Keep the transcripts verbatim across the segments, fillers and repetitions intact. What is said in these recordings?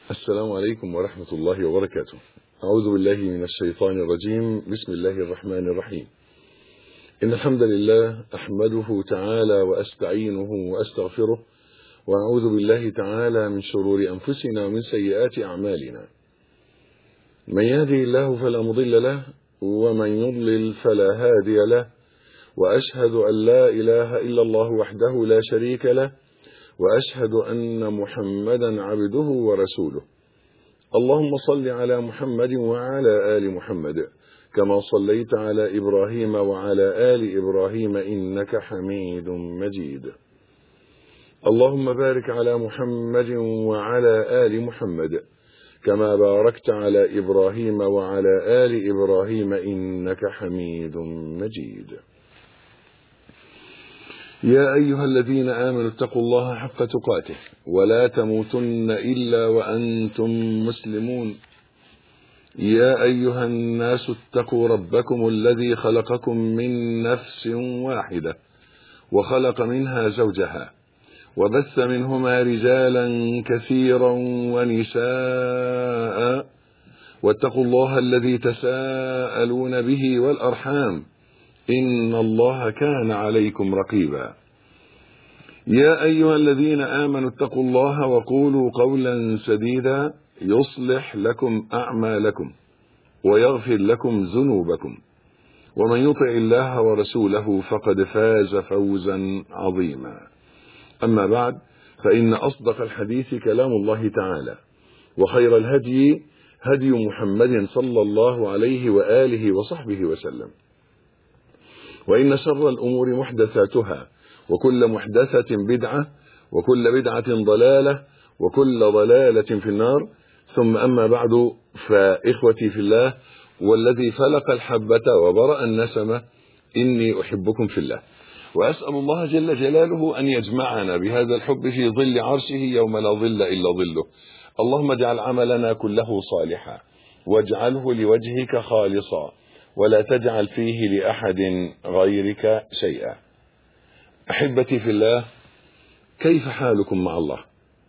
السلام عليكم ورحمة الله وبركاته. أعوذ بالله من الشيطان الرجيم. بسم الله الرحمن الرحيم. إن الحمد لله أحمده تعالى وأستعينه وأستغفره، وأعوذ بالله تعالى من شرور أنفسنا ومن سيئات أعمالنا. من يهدي الله فلا مضل له، ومن يضلل فلا هادي له، وأشهد أن لا إله إلا الله وحده لا شريك له، وأشهد أن محمدا عبده ورسوله. اللهم صل على محمد وعلى آل محمد كما صليت على إبراهيم وعلى آل إبراهيم إنك حميد مجيد. اللهم بارك على محمد وعلى آل محمد كما باركت على إبراهيم وعلى آل إبراهيم إنك حميد مجيد. يا أيها الذين آمنوا اتقوا الله حق تقاته ولا تموتن إلا وأنتم مسلمون. يا أيها الناس اتقوا ربكم الذي خلقكم من نفس واحدة وخلق منها زوجها وبث منهما رجالا كثيرا ونساء، واتقوا الله الذي تساءلون به والأرحام إن الله كان عليكم رقيبا. يا أيها الذين آمنوا اتقوا الله وقولوا قولا سديدا يصلح لكم أعمالكم ويغفر لكم ذنوبكم، ومن يطع الله ورسوله فقد فاز فوزا عظيما. أما بعد، فإن أصدق الحديث كلام الله تعالى، وخير الهدي هدي محمد صلى الله عليه وآله وصحبه وسلم، وإن شر الأمور محدثاتها، وكل محدثة بدعة، وكل بدعة ضلالة، وكل ضلالة في النار. ثم أما بعد، فإخوتي في الله والذي فلق الحبة وبرأ النسمة، إني أحبكم في الله، وأسأل الله جل جلاله أن يجمعنا بهذا الحب في ظل عرشه يوم لا ظل إلا ظله. اللهم اجعل عملنا كله صالحا، واجعله لوجهك خالصا، ولا تجعل فيه لأحد غيرك شيئا. أحبتي في الله، كيف حالكم مع الله؟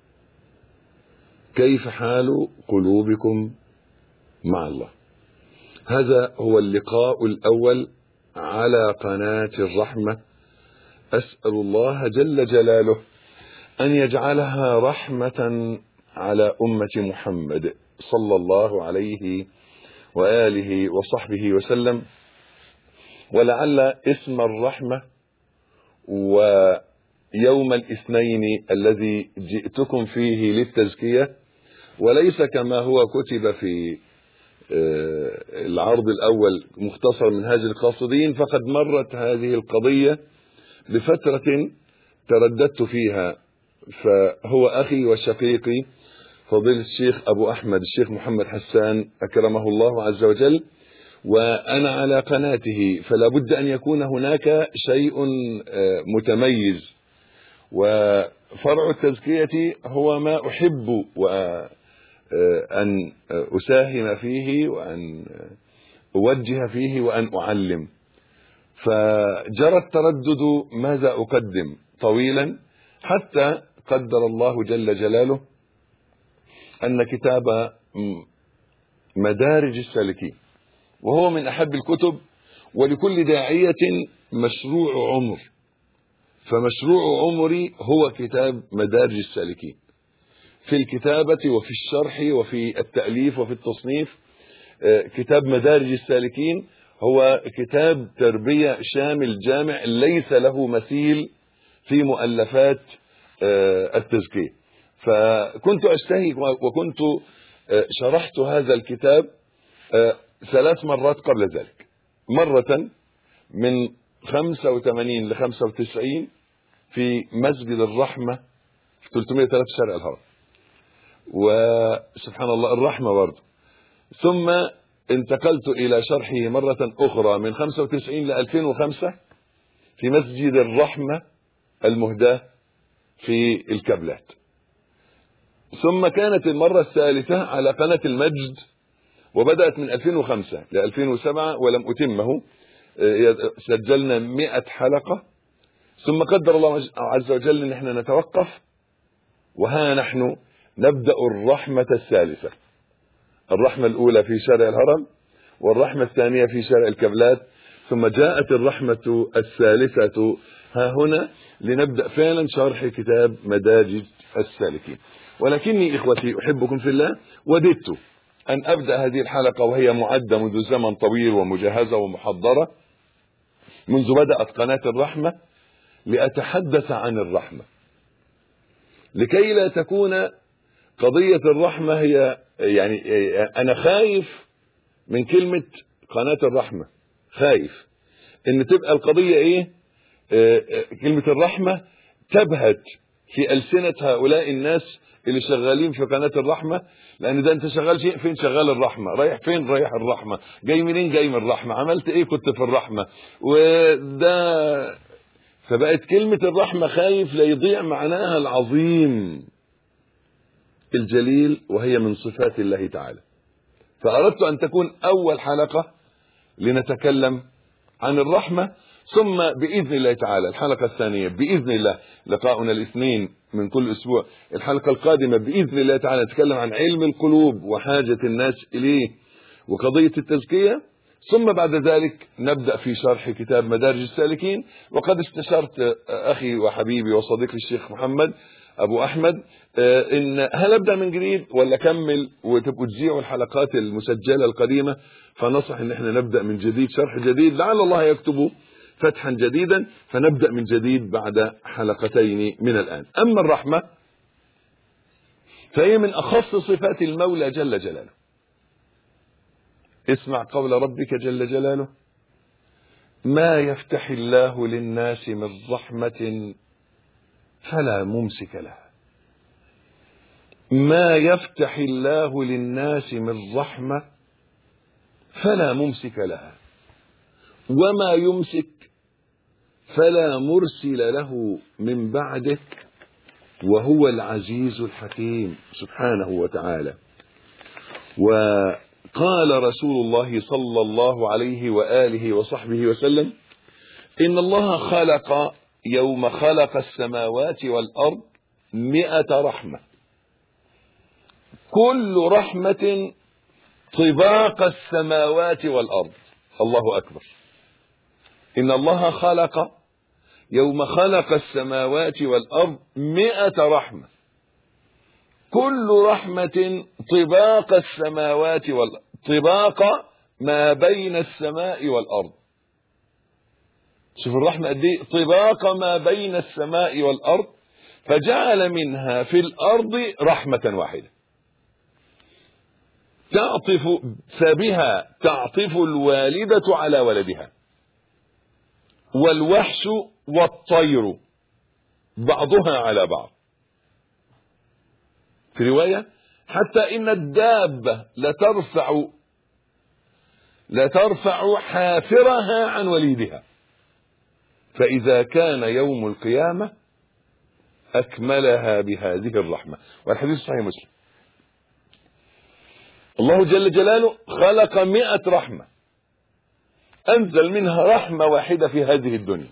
كيف حال قلوبكم مع الله؟ هذا هو اللقاء الأول على قناة الرحمة. أسأل الله جل جلاله أن يجعلها رحمة على أمة محمد صلى الله عليه وآله وصحبه وسلم. ولعل اسم الرحمة ويوم الاثنين الذي جئتكم فيه للتزكية، وليس كما هو كتب في العرض الأول مختصر من هذه القاصدين، فقد مرت هذه القضية بفترة ترددت فيها. فهو أخي وشقيقي فضيلة الشيخ أبو أحمد الشيخ محمد حسان أكرمه الله عز وجل، وأنا على قناته، فلا بد أن يكون هناك شيء متميز. وفرع التزكية هو ما أحب وأن أساهم فيه، وأن أوجه فيه، وأن أعلم. فجرى التردد ماذا أقدم طويلا، حتى قدر الله جل جلاله أن كتاب مدارج السالكين، وهو من أحب الكتب، ولكل داعية مشروع عمر، فمشروع عمري هو كتاب مدارج السالكين، في الكتابة وفي الشرح وفي التأليف وفي التصنيف. كتاب مدارج السالكين هو كتاب تربية شامل جامع ليس له مثيل في مؤلفات التزكية. فكنت أشتهي وكنت شرحت هذا الكتاب ثلاث مرات قبل ذلك، مرة من خمسة وثمانين ل خمسة وتسعين في مسجد الرحمة في ثلاثمائة وثلاثة شارع الهرم، وسبحان الله الرحمة برضه. ثم انتقلت إلى شرحه مرة أخرى من خمسة وتسعين ل ألفين وخمسة في مسجد الرحمة المهداة في الكبلات. ثم كانت المرة الثالثة على قناة المجد، وبدأت من ألفين وخمسة ل ألفين وسبعة ولم أتمه. سجلنا مئة حلقة، ثم قدر الله عز وجل ان احنا نتوقف، وها نحن نبدأ الرحمة الثالثة. الرحمة الأولى في شارع الهرم، والرحمة الثانية في شارع الكبلات، ثم جاءت الرحمة الثالثة ها هنا لنبدأ فعلا شرح كتاب مدارج السالكين. ولكني إخوتي أحبكم في الله، وددت أن أبدأ هذه الحلقة وهي معدة منذ زمن طويل ومجهزة ومحضرة منذ بدأت قناة الرحمة، لأتحدث عن الرحمة، لكي لا تكون قضية الرحمة هي يعني أنا خايف من كلمة قناة الرحمة، خايف إن تبقى القضية إيه؟ كلمة الرحمة تبهت في ألسنة هؤلاء الناس اللي شغالين في قناة الرحمة، لأن ده أنت شغال شيء فين؟ شغال الرحمة. رايح فين؟ رايح الرحمة. جاي منين؟ جاي من الرحمة. عملت إيه؟ كنت في الرحمة. وده فبقت كلمة الرحمة خايف لا يضيع معناها العظيم الجليل، وهي من صفات الله تعالى. فأردت أن تكون أول حلقة لنتكلم عن الرحمة، ثم بإذن الله تعالى الحلقة الثانية بإذن الله لقاؤنا الاثنين من كل أسبوع. الحلقة القادمة بإذن الله تعالى نتكلم عن علم القلوب وحاجة الناس إليه وقضية التزكية، ثم بعد ذلك نبدأ في شرح كتاب مدارج السالكين. وقد استشرت أخي وحبيبي وصديقي الشيخ محمد أبو أحمد إن هل أبدأ من جديد ولا كمل وتبقوا تذيعوا الحلقات المسجلة القديمة؟ فنصح إن احنا نبدأ من جديد، شرح جديد، لعل الله يكتب فتحا جديدا، فنبدأ من جديد بعد حلقتين من الآن. أما الرحمة فهي من أخص صفات المولى جل جلاله. اسمع قول ربك جل جلاله: ما يفتح الله للناس من رحمة فلا ممسك لها. ما يفتح الله للناس من رحمة فلا ممسك لها، وما يمسك فلا مرسل له من بعده، وهو العزيز الحكيم سبحانه وتعالى. وقال رسول الله صلى الله عليه وآله وصحبه وسلم: إن الله خلق يوم خلق السماوات والأرض مئة رحمة، كل رحمة طباق السماوات والأرض. الله أكبر. إن الله خلق يوم خلق السماوات والأرض مئة رحمة، كل رحمة طباق السماوات والأرض، طباق ما بين السماء والأرض. شوف الرحمة قد ايه، طباق ما بين السماء والأرض، فجعل منها في الأرض رحمة واحدة تعطف فبها تعطف الوالدة على ولدها، والوحش والطير بعضها على بعض. في رواية: حتى إن الدابة لترفع لترفع حافرها عن وليدها، فإذا كان يوم القيامة أكملها بهذه الرحمة. والحديث صحيح مسلم. الله جل جلاله خلق مئة رحمة، أنزل منها رحمة واحدة في هذه الدنيا،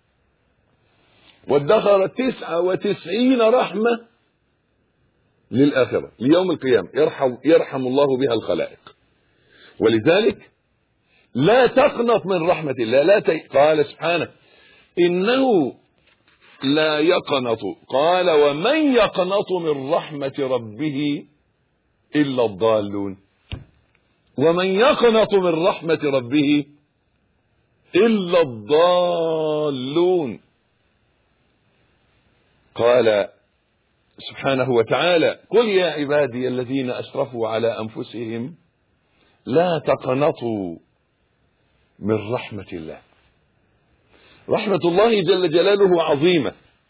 وادخر تسعة وتسعين رحمة للآخرة ليوم القيامة يرحم, يرحم الله بها الخلائق. ولذلك لا تقنط من رحمة الله، لا ت... قال سبحانه: إنه لا يقنط، قال: ومن يقنط من رحمة ربه إلا الضالون. ومن يقنط من رحمة ربه إلا الضالون. قال سبحانه وتعالى: قل يا عبادي الذين أسرفوا على أنفسهم لا تقنطوا من رحمة الله. رحمة الله جل جلاله عظيمة.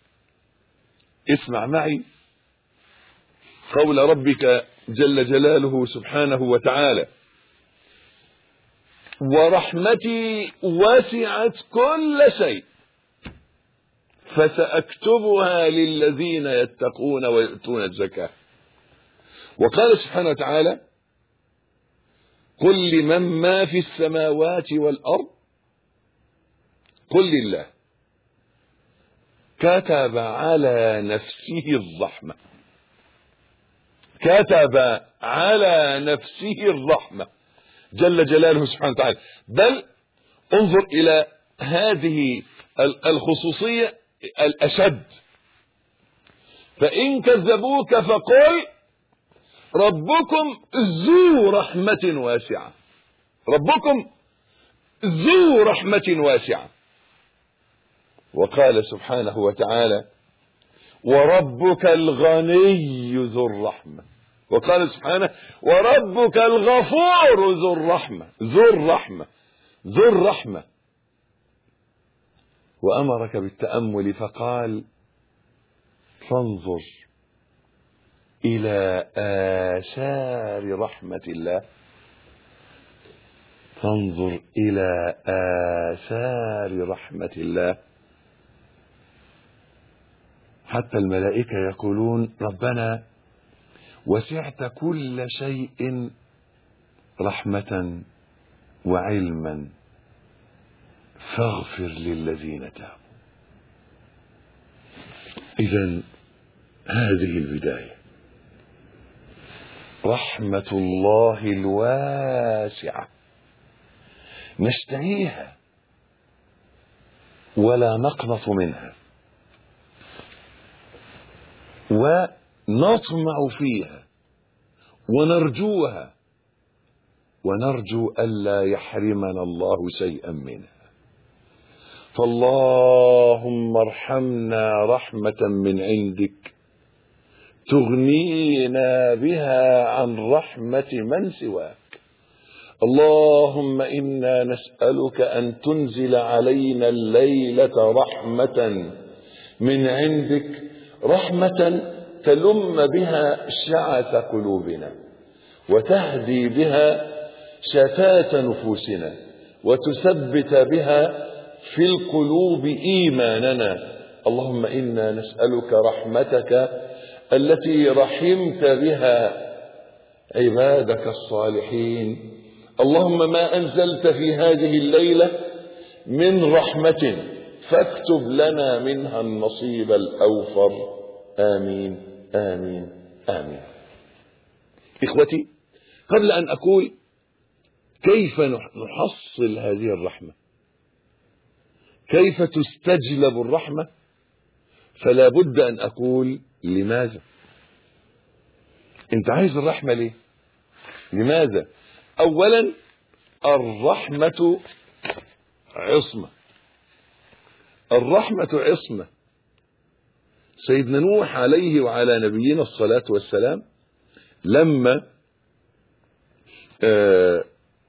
اسمع معي قول ربك جل جلاله سبحانه وتعالى: ورحمتي وسعت كل شيء فسأكتبها للذين يتقون ويؤتون الزكاة. وقال سبحانه وتعالى: قل لمن ما في السماوات والأرض قل لله كتب على نفسه الرحمة. كتب على نفسه الرحمة جل جلاله سبحانه وتعالى. بل انظر إلى هذه الخصوصية الأشد: فإن كذبوك فقل ربكم ذو رحمة واسعة. ربكم ذو رحمة واسعة. وقال سبحانه وتعالى: وربك الغني ذو الرحمة. وقال سبحانه: وربك الغفور ذو الرحمة. ذو الرحمة ذو الرحمة. وأمرك بالتأمل فقال: فانظر إلى آثار رحمة الله. فانظر إلى آثار رحمة الله. حتى الملائكة يقولون: ربنا وسعت كل شيء رحمة وعلما فاغفر للذين تابوا. إذن هذه البداية، رحمة الله الواسعة نشتهيها ولا نقنط منها، ونطمع فيها ونرجوها، ونرجو ألا يحرمنا الله شيئا منها. فاللهم ارحمنا رحمة من عندك تغنينا بها عن رحمة من سواك. اللهم إنا نسألك أن تنزل علينا الليلة رحمة من عندك، رحمة تلم بها شعث قلوبنا، وتهدي بها شتات نفوسنا، وتثبت بها في القلوب إيماننا. اللهم إنا نسألك رحمتك التي رحمت بها عبادك الصالحين. اللهم ما أنزلت في هذه الليلة من رحمة فاكتب لنا منها النصيب الأوفر. آمين آمين آمين. إخوتي، قبل أن أقول كيف نحصل هذه الرحمة، كيف تستجلب الرحمة، فلا بد أن أقول لماذا. أنت عايز الرحمة ليه؟ لماذا؟ أولا، الرحمة عصمة. الرحمة عصمة. سيدنا نوح عليه وعلى نبينا الصلاة والسلام لما آه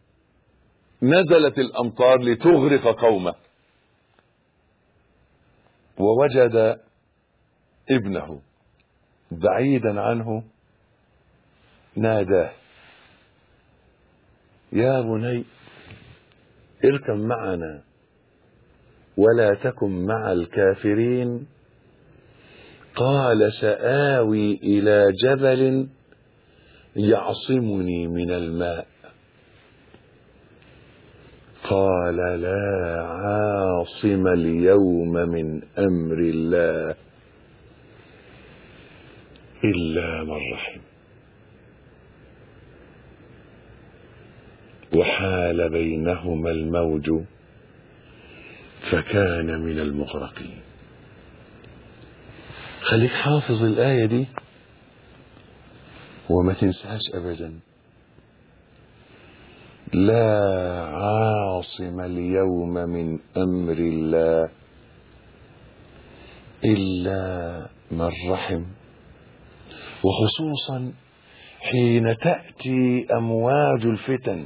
نزلت الأمطار لتغرق قومه، ووجد ابنه بعيدا عنه، ناداه: يا بني اركب معنا ولا تكن مع الكافرين. قال: سآوي إلى جبل يعصمني من الماء. قال: لا عاصم اليوم من أمر الله إلا من رحم. وحال بينهما الموج فكان من المغرقين. خليك حافظ الآية دي وما تنساش أبدا. لا عاصم اليوم من أمر الله إلا من رحم. وخصوصا حين تأتي أمواج الفتن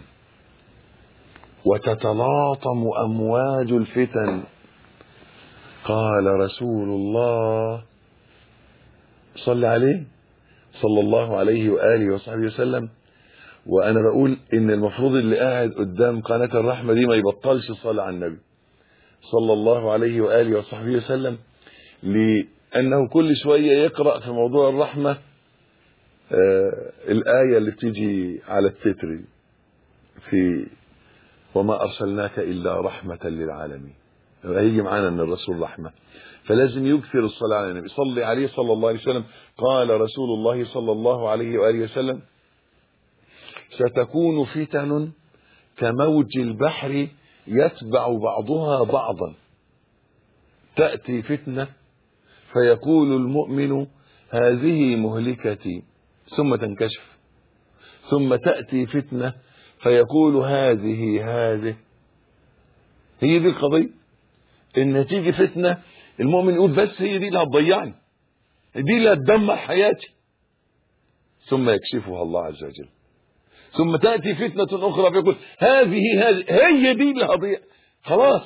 وتتلاطم أمواج الفتن. قال رسول الله صلى عليه صلى الله عليه وآله وصحبه وسلم، وأنا بقول إن المفروض اللي قاعد قدام قناة الرحمة دي ما يبطلش صلاة على النبي صلى الله عليه وآله وصحبه وسلم، لأنه كل شوية يقرأ في موضوع الرحمة آه الآية اللي بتيجي على التتر في وما أرسلناك إلا رحمة للعالمين. هيجي معانا أن الرسول رحمة، فلازم يكثر الصلاة على النبي. صلي عليه صلى الله عليه وسلم قال رسول الله صلى الله عليه وآله وسلم: ستكون فتن كموج البحر يتبع بعضها بعضا، تأتي فتنة فيقول المؤمن: هذه مهلكتي، ثم تنكشف، ثم تأتي فتنة فيقول: هذه هذه. هي دي القضية، ان تيجي فتنة المؤمن يقول: بس هي دي اللي هتضيعني، دي اللي هتدمر حياتي، ثم يكشفها الله عز وجل. ثم تأتي فتنة أخرى فيقول: هذه هذه هي دي اللي هتضيع. خلاص.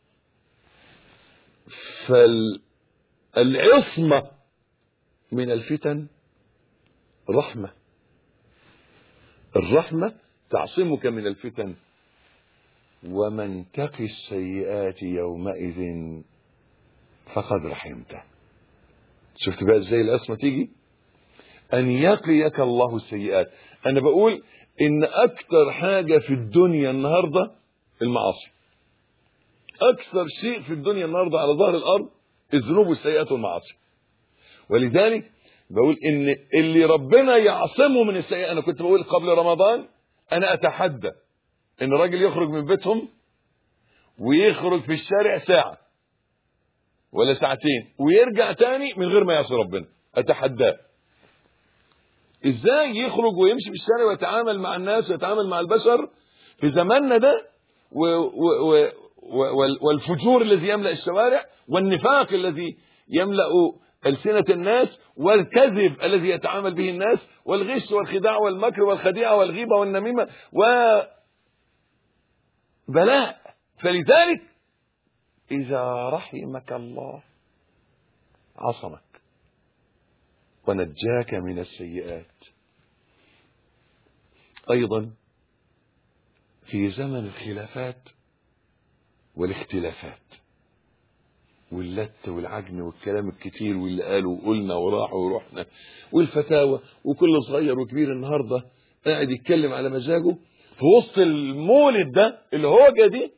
فالعصمة من الفتن رحمة، الرحمة تعصمك من الفتن. ومن تقي السيئات يومئذ فقد رحمته. شفت بقى ازاي العصمة تيجي؟ ان يقيك الله السيئات. انا بقول ان اكتر حاجة في الدنيا النهاردة المعاصي، اكثر شيء في الدنيا النهاردة على ظهر الارض الذنوب والسيئات والمعاصي. ولذلك بقول ان اللي ربنا يعصمه من السيئات. انا كنت بقول قبل رمضان انا اتحدى ان راجل يخرج من بيتهم ويخرج في الشارع ساعة ولا ساعتين ويرجع تاني من غير ما يعصي ربنا. اتحداه ازاي يخرج ويمشي في الشارع ويتعامل مع الناس ويتعامل مع البشر في زماننا ده، و و و والفجور الذي يملأ الشوارع، والنفاق الذي يملأ ألسنة الناس، والكذب الذي يتعامل به الناس، والغش والخداع والمكر والخديعة والغيبة والنميمة وبلاء. فلذلك إذا رحمك الله عصمك ونجاك من السيئات. أيضا في زمن الخلافات والاختلافات واللت والعجن والكلام الكتير واللي قالوا وقلنا وراحوا ورحنا والفتاوى، وكل صغير وكبير النهارده قاعد يتكلم على مزاجه في وسط المولد ده اللي هو جديد.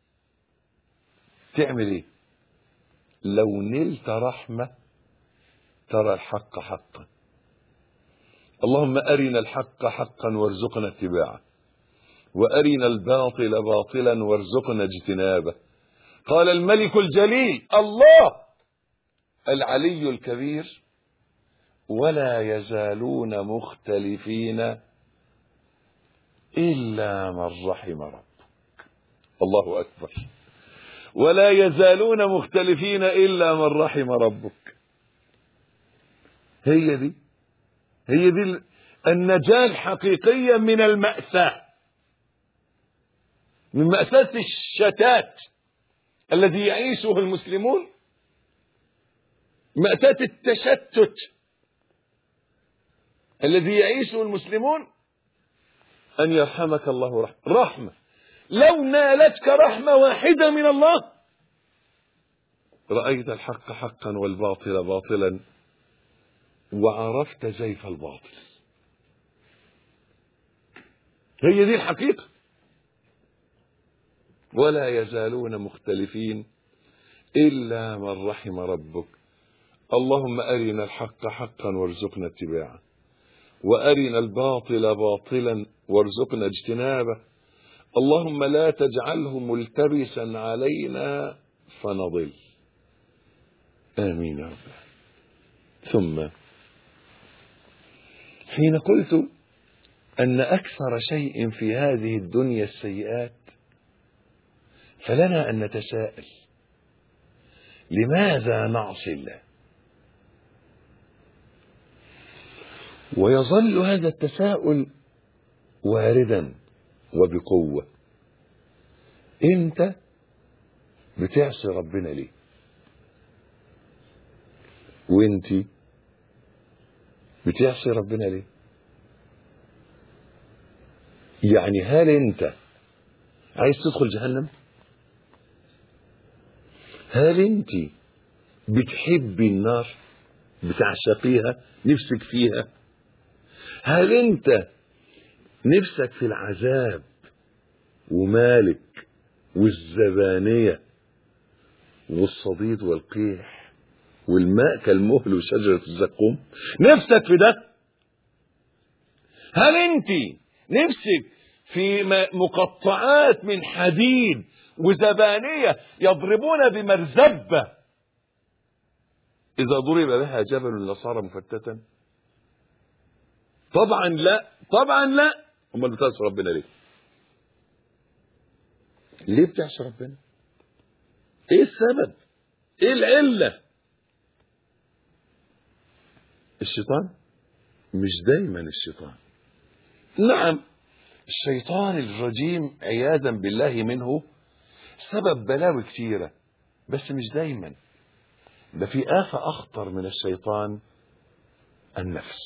تعمل ايه؟ لو نلت رحمة ترى الحق حقا. اللهم أرنا الحق حقا وارزقنا اتباعه، وأرنا الباطل باطلا وارزقنا اجتنابه. قال الملك الجليل الله العلي الكبير: ولا يزالون مختلفين إلا من رحم ربك. الله أكبر. ولا يزالون مختلفين إلا من رحم ربك. هي دي هي دي النجاة الحقيقية من المأساة، من مأساة الشتات الذي يعيشه المسلمون، مأساة التشتت الذي يعيشه المسلمون. أن يرحمك الله رحمة رحمة لو نالتك رحمة واحدة من الله رأيت الحق حقا والباطل باطلا وعرفت زيف الباطل. هي دي الحقيقة. ولا يزالون مختلفين إلا من رحم ربك. اللهم أرنا الحق حقا وارزقنا اتباعه، وأرنا الباطل باطلا وارزقنا اجتنابه. اللهم لا تجعله ملتبسا علينا فنضل. آمين يا رب. ثم حين قلت أن أكثر شيء في هذه الدنيا السيئات، فلنا أن نتساءل: لماذا نعصي الله؟ ويظل هذا التساؤل واردا وبقوة. انت بتعصي ربنا ليه؟ وانت بتعصي ربنا ليه؟ يعني هل انت عايز تدخل جهنم؟ هل انت بتحبي النار، بتعشقيها، نفسك فيها؟ هل انت نفسك في العذاب ومالك والزبانية والصديد والقيح والماء كالمهل وشجرة الزقوم. نفسك في ده؟ هل انت نفسك في مقطعات من حديد وزبانية يضربون بمرزبة إذا ضرب بها جبل لصار مفتتا؟ طبعا لا، طبعا لا. امال بتعصي ربنا ليه؟ ليه بتعصي ربنا؟ ايه السبب؟ ايه العلة؟ الشيطان؟ مش دايما الشيطان. نعم الشيطان الرجيم عياذا بالله منه سبب بلاوي كثيرة، بس مش دايما. ده في آفة أخطر من الشيطان، النفس.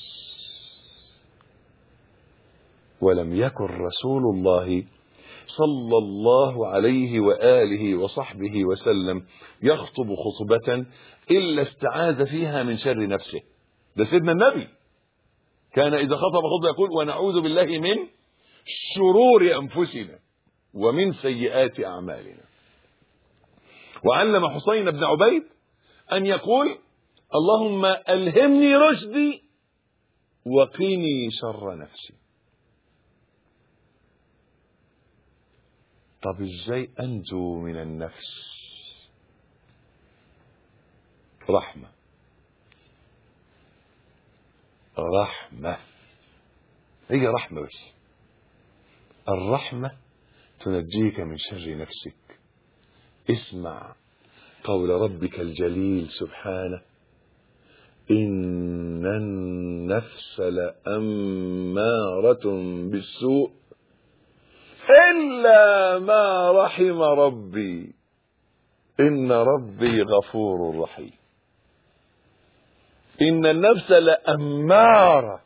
ولم يكن رسول الله صلى الله عليه وآله وصحبه وسلم يخطب خطبة إلا استعاذ فيها من شر نفسه. ده سيدنا النبي كان إذا خطب خطبة يقول ونعوذ بالله من شرور أنفسنا ومن سيئات أعمالنا. وعلم حسين بن عبيد أن يقول اللهم ألهمني رشدي وقني شر نفسي. طب ازاي أنجو من النفس؟ رحمة، رحمة، هي رحمة بس. الرحمة تنجيك من شر نفسك. اسمع قول ربك الجليل سبحانه إن النفس لأمارة بالسوء إلا ما رحم ربي إن ربي غفور رحيم. إن النفس لأمارة،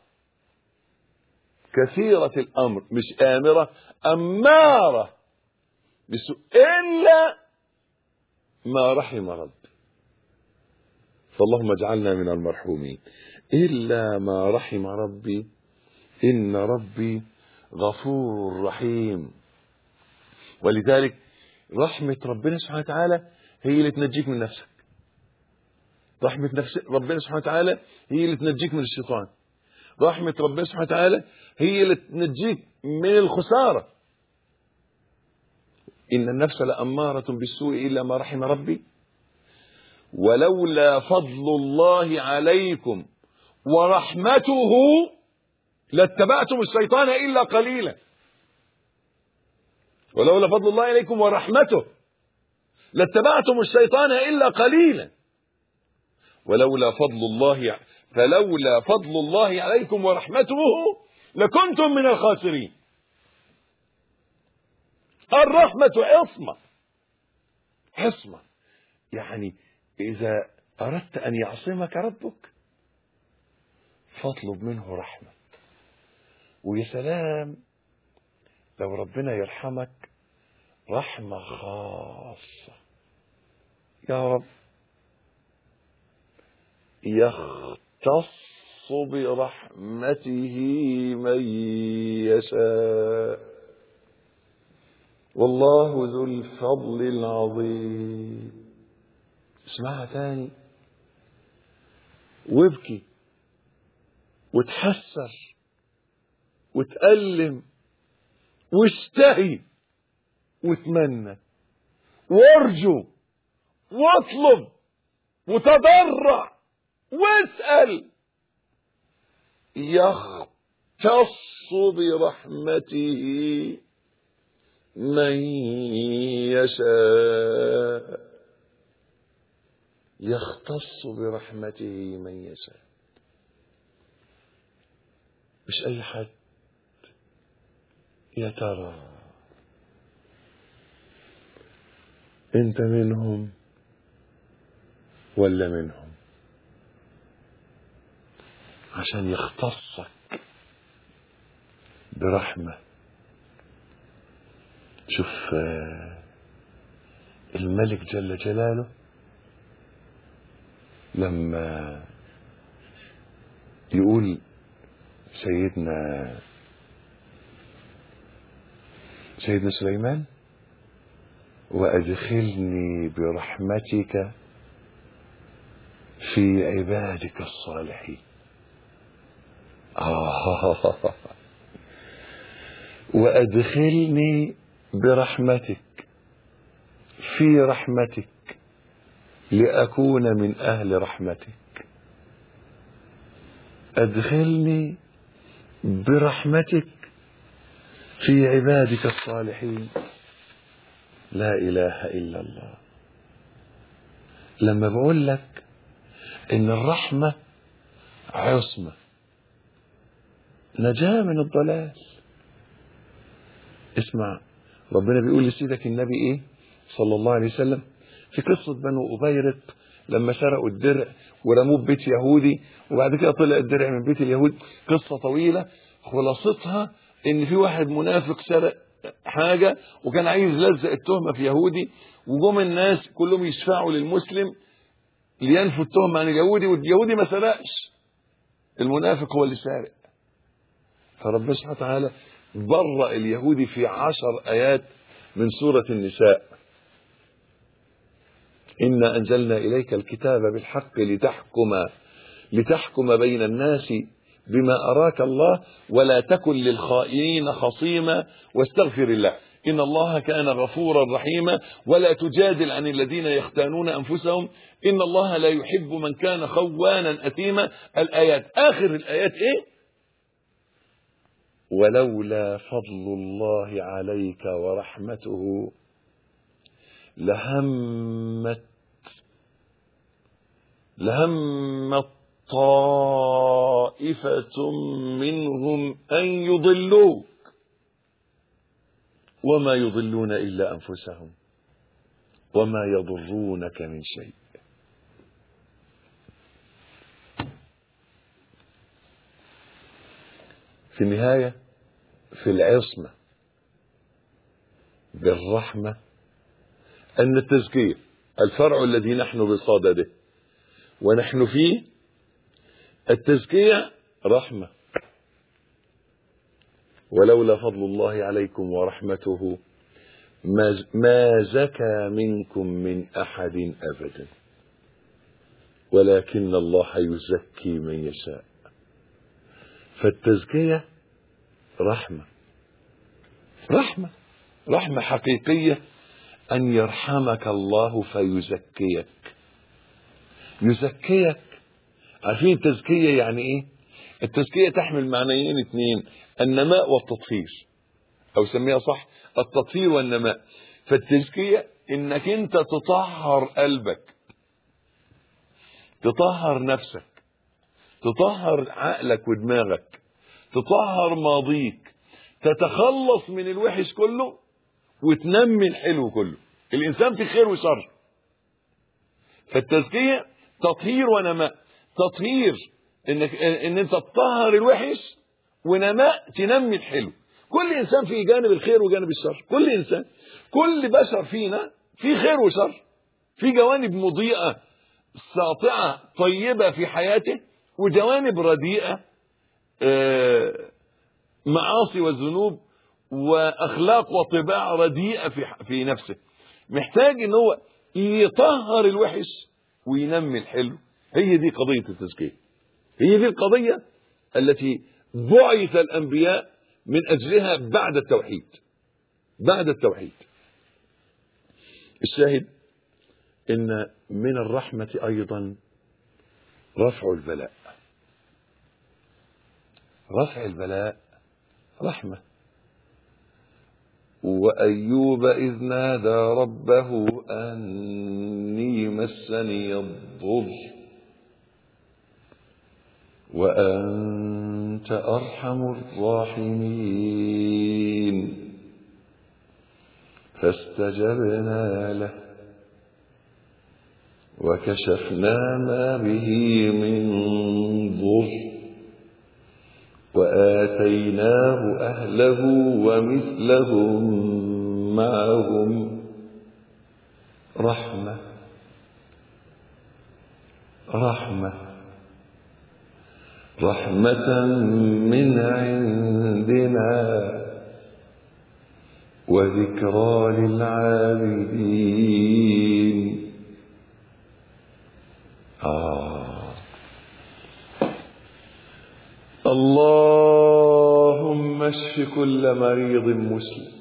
كثيرة الأمر، مش آمرة، أمارة بالسوء إلا ما رحم ربي. فاللهم اجعلنا من المرحومين. إلا ما رحم ربي إن ربي غفور رحيم. ولذلك رحمة ربنا سبحانه وتعالى هي اللي تنجيك من نفسك. رحمة نفس ربنا سبحانه وتعالى هي اللي تنجيك من الشيطان. رحمة ربنا سبحانه وتعالى هي اللي تنجيك من الخسارة. إن النفس لأمارة بالسوء إلا ما رحم ربي ولولا فضل الله عليكم ورحمته لاتبعتم الشيطان إلا قليلا. ولولا فضل الله عليكم ورحمته لاتبعتم الشيطان إلا قليلا. ولولا فضل الله فلولا فضل الله عليكم ورحمته لكنتم من الخاسرين. الرحمة عصمة، عصمة يعني إذا أردت أن يعصمك ربك فاطلب منه رحمة. ويا سلام لو ربنا يرحمك رحمة خاصة. يا رب يختص برحمته من يشاء والله ذو الفضل العظيم. اسمعها تاني وابكي وتحسر وتألم واشتهي وتمنى وارجو واطلب وتضرع واسأل. يختص برحمته من يشاء يختص برحمته من يشاء. مش أي حد. يا ترى أنت منهم ولا منهم؟ عشان يختصك برحمة. شوف الملك جل جلاله لما يقول سيدنا سيدنا سليمان وأدخلني برحمتك في عبادك الصالحين. آه. وأدخلني برحمتك في رحمتك لأكون من أهل رحمتك. أدخلني برحمتك في عبادك الصالحين. لا إله إلا الله. لما بقول لك إن الرحمة عصمة، نجاة من الضلال. اسمع، ربنا بيقول لسيدك النبي إيه صلى الله عليه وسلم في قصة بنو أبيرق لما سرقوا الدرع ورموه ببيت يهودي، وبعد كده طلع الدرع من بيت اليهود. قصة طويلة، خلاصتها ان في واحد منافق سرق حاجة وكان عايز يلزق التهمة في يهودي، وجم الناس كلهم يشفعوا للمسلم لينفوا التهمة عن اليهودي، واليهودي ما سرقش، المنافق هو اللي سارق. فربنا سبحانه وتعالى برأ اليهودي في عشر آيات من سورة النساء. إنا أنزلنا إليك الكتاب بالحق لتحكم لتحكم بين الناس بما أراك الله ولا تكن للخائنين خصيما واستغفر الله إن الله كان غفورا رحيما ولا تجادل عن الذين يختانون أنفسهم إن الله لا يحب من كان خوانا أثيما. الآيات آخر الآيات إيه؟ ولولا فضل الله عليك ورحمته لهمت لهمت طائفة منهم أن يضلوك وما يضلون إلا أنفسهم وما يضرونك من شيء. في النهاية في العصمة بالرحمة أن التزكية الفرع الذي نحن بصدده ونحن فيه، التزكية رحمة. ولولا فضل الله عليكم ورحمته ما زكى منكم من أحد أبدا ولكن الله يزكي من يشاء. فالتزكية رحمة، رحمة رحمة حقيقية أن يرحمك الله فيزكيك. يزكيك. عارفين التزكية يعني إيه؟ التزكية تحمل معنيين اثنين، النماء والتطهير، أو سميها صح التطهير والنماء. فالتزكية إنك أنت تطهر قلبك، تطهر نفسك، تطهر عقلك ودماغك، تطهر ماضيك، تتخلص من الوحش كله وتنمي الحلو كله. الإنسان في خير وشر. فالتزكية تطهير ونماء. تطهير انك ان انت تطهر الوحش، ونماء تنمي الحلو. كل انسان في جانب الخير وجانب الشر، كل انسان، كل بشر فينا في خير وشر، في جوانب مضيئة ساطعة طيبة في حياته وجوانب رديئة معاصي والذنوب واخلاق وطباع رديئة في في نفسه. محتاج ان هو يطهر الوحش وينمي الحلو. هي دي قضية التزكية، هي دي القضية التي بعث الأنبياء من أجلها بعد التوحيد. بعد التوحيد الشاهد إن من الرحمة أيضا رفع البلاء. رفع البلاء رحمة. وأيوب إذ نادى ربه أني مسني الضر وأنت أرحم الراحمين فاستجبنا له وكشفنا ما به من ضر وآتيناه أهله ومثلهم معهم رحمة رحمة رحمة من عندنا وذكرى للعابدين. آه اللهم اشف كل مريض مسلم،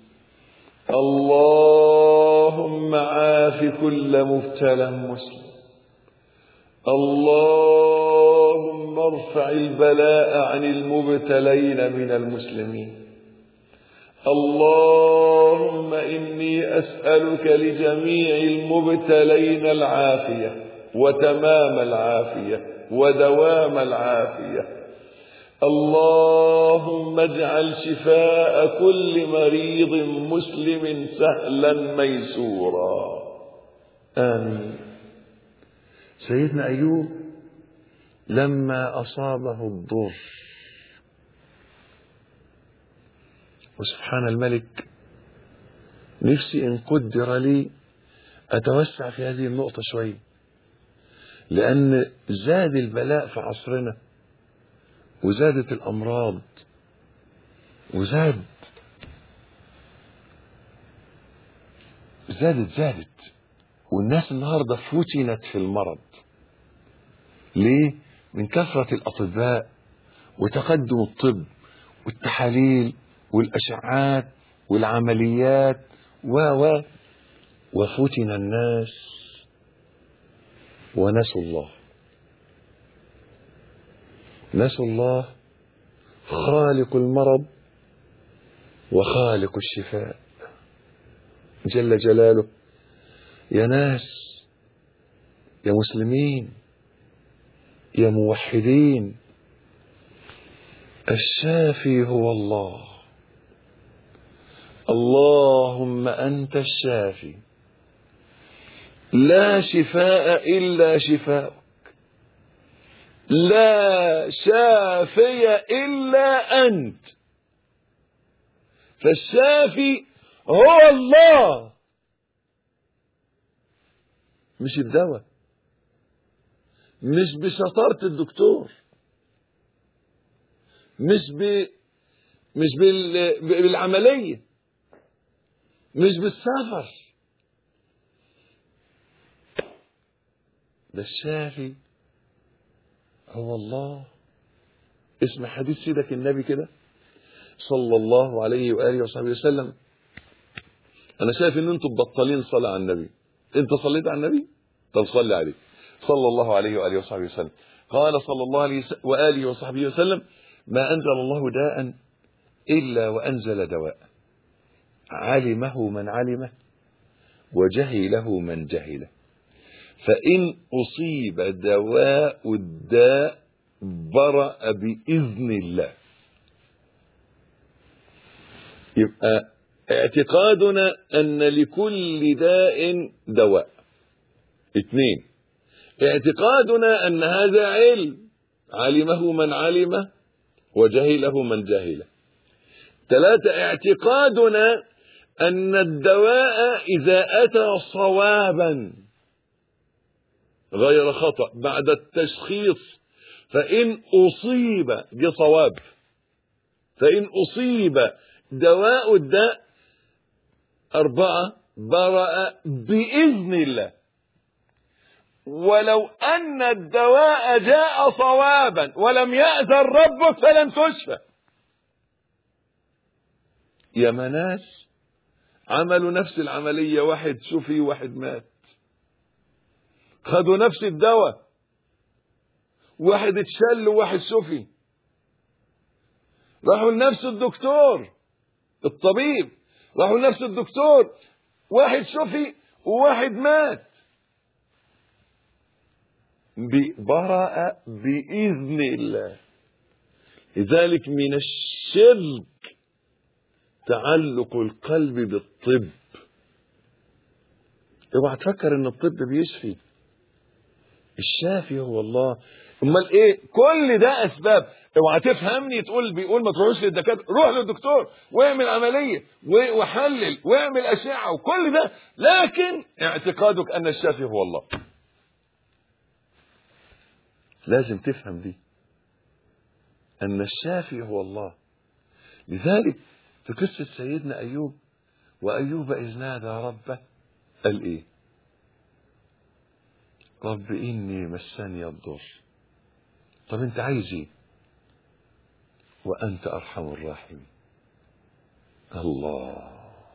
اللهم عاف كل مبتلى مسلم، اللهم ارفع البلاء عن المبتلين من المسلمين. اللهم إني أسألك لجميع المبتلين العافية وتمام العافية ودوام العافية. اللهم اجعل شفاء كل مريض مسلم سهلا ميسورا، آمين. سيدنا أيوب لما أصابه الضر، وسبحان الملك، نفسي إن قدر لي أتوسع في هذه النقطة شوي، لأن زاد البلاء في عصرنا، وزادت الأمراض، وزاد زادت زادت والناس النهاردة فتنت في المرض. ليه؟ من كثرة الأطباء وتقدم الطب والتحاليل والأشعات والعمليات و و وفتن الناس ونسوا الله. نسوا الله خالق المرض وخالق الشفاء جل جلاله. يا ناس، يا مسلمين، يا موحدين، الشافي هو الله. اللهم أنت الشافي، لا شفاء إلا شفاءك، لا شافي إلا أنت. فالشافي هو الله، مش الدواء، مش بشطارة الدكتور، مش ب مش بال... بالعملية، مش بالسفر. ده الشافي هو الله. اسم حديث سيدك النبي كده صلى الله عليه وآله وصحبه وسلم. أنا شايف إن أنتم بطلين صلاة على النبي. أنت صليت على النبي؟ طب صلي عليه صلى الله عليه وآله وصحبه وسلم. قال صلى الله عليه وآله وصحبه وسلم: ما أنزل الله داء إلا وأنزل دواء، علمه من علمه وجهله من جهله، فإن أصيب دواء الداء برأ بإذن الله. يبقى اعتقادنا أن لكل داء دواء. اثنين، اعتقادنا أن هذا علم، علمه من علمه وجهله من جهله. ثلاثة، اعتقادنا أن الدواء إذا أتى صوابا غير خطأ بعد التشخيص، فإن أصيب بصواب، فإن أصيب دواء الداء. أربعة، برأ بإذن الله، ولو أن الدواء جاء صوابا ولم يأذن ربك فلن تشفى. يا مناس عملوا نفس العملية، واحد شفي واحد مات، خدوا نفس الدواء، واحد اتشل وواحد شفي، راحوا لنفس الدكتور الطبيب، راحوا لنفس الدكتور، واحد شفي وواحد مات. برأ بإذن الله. لذلك من الشرك تعلق القلب بالطب. اوعى تفكر ان الطب بيشفي، الشافي هو الله. امال ايه؟ كل ده اسباب. اوعى تفهمني تقول بيقول ما تروحوش للدكاتره، روح للدكتور واعمل عمليه وحلل واعمل اشعه وكل ده، لكن اعتقادك ان الشافي هو الله. لازم تفهم دي، ان الشافي هو الله. لذلك في قصه سيدنا ايوب: وايوب اذ نادى ربه، قال ايه؟ رب اني مسني الضر. طب انت عايز ايه؟ وأنت أرحم الراحمين. الله،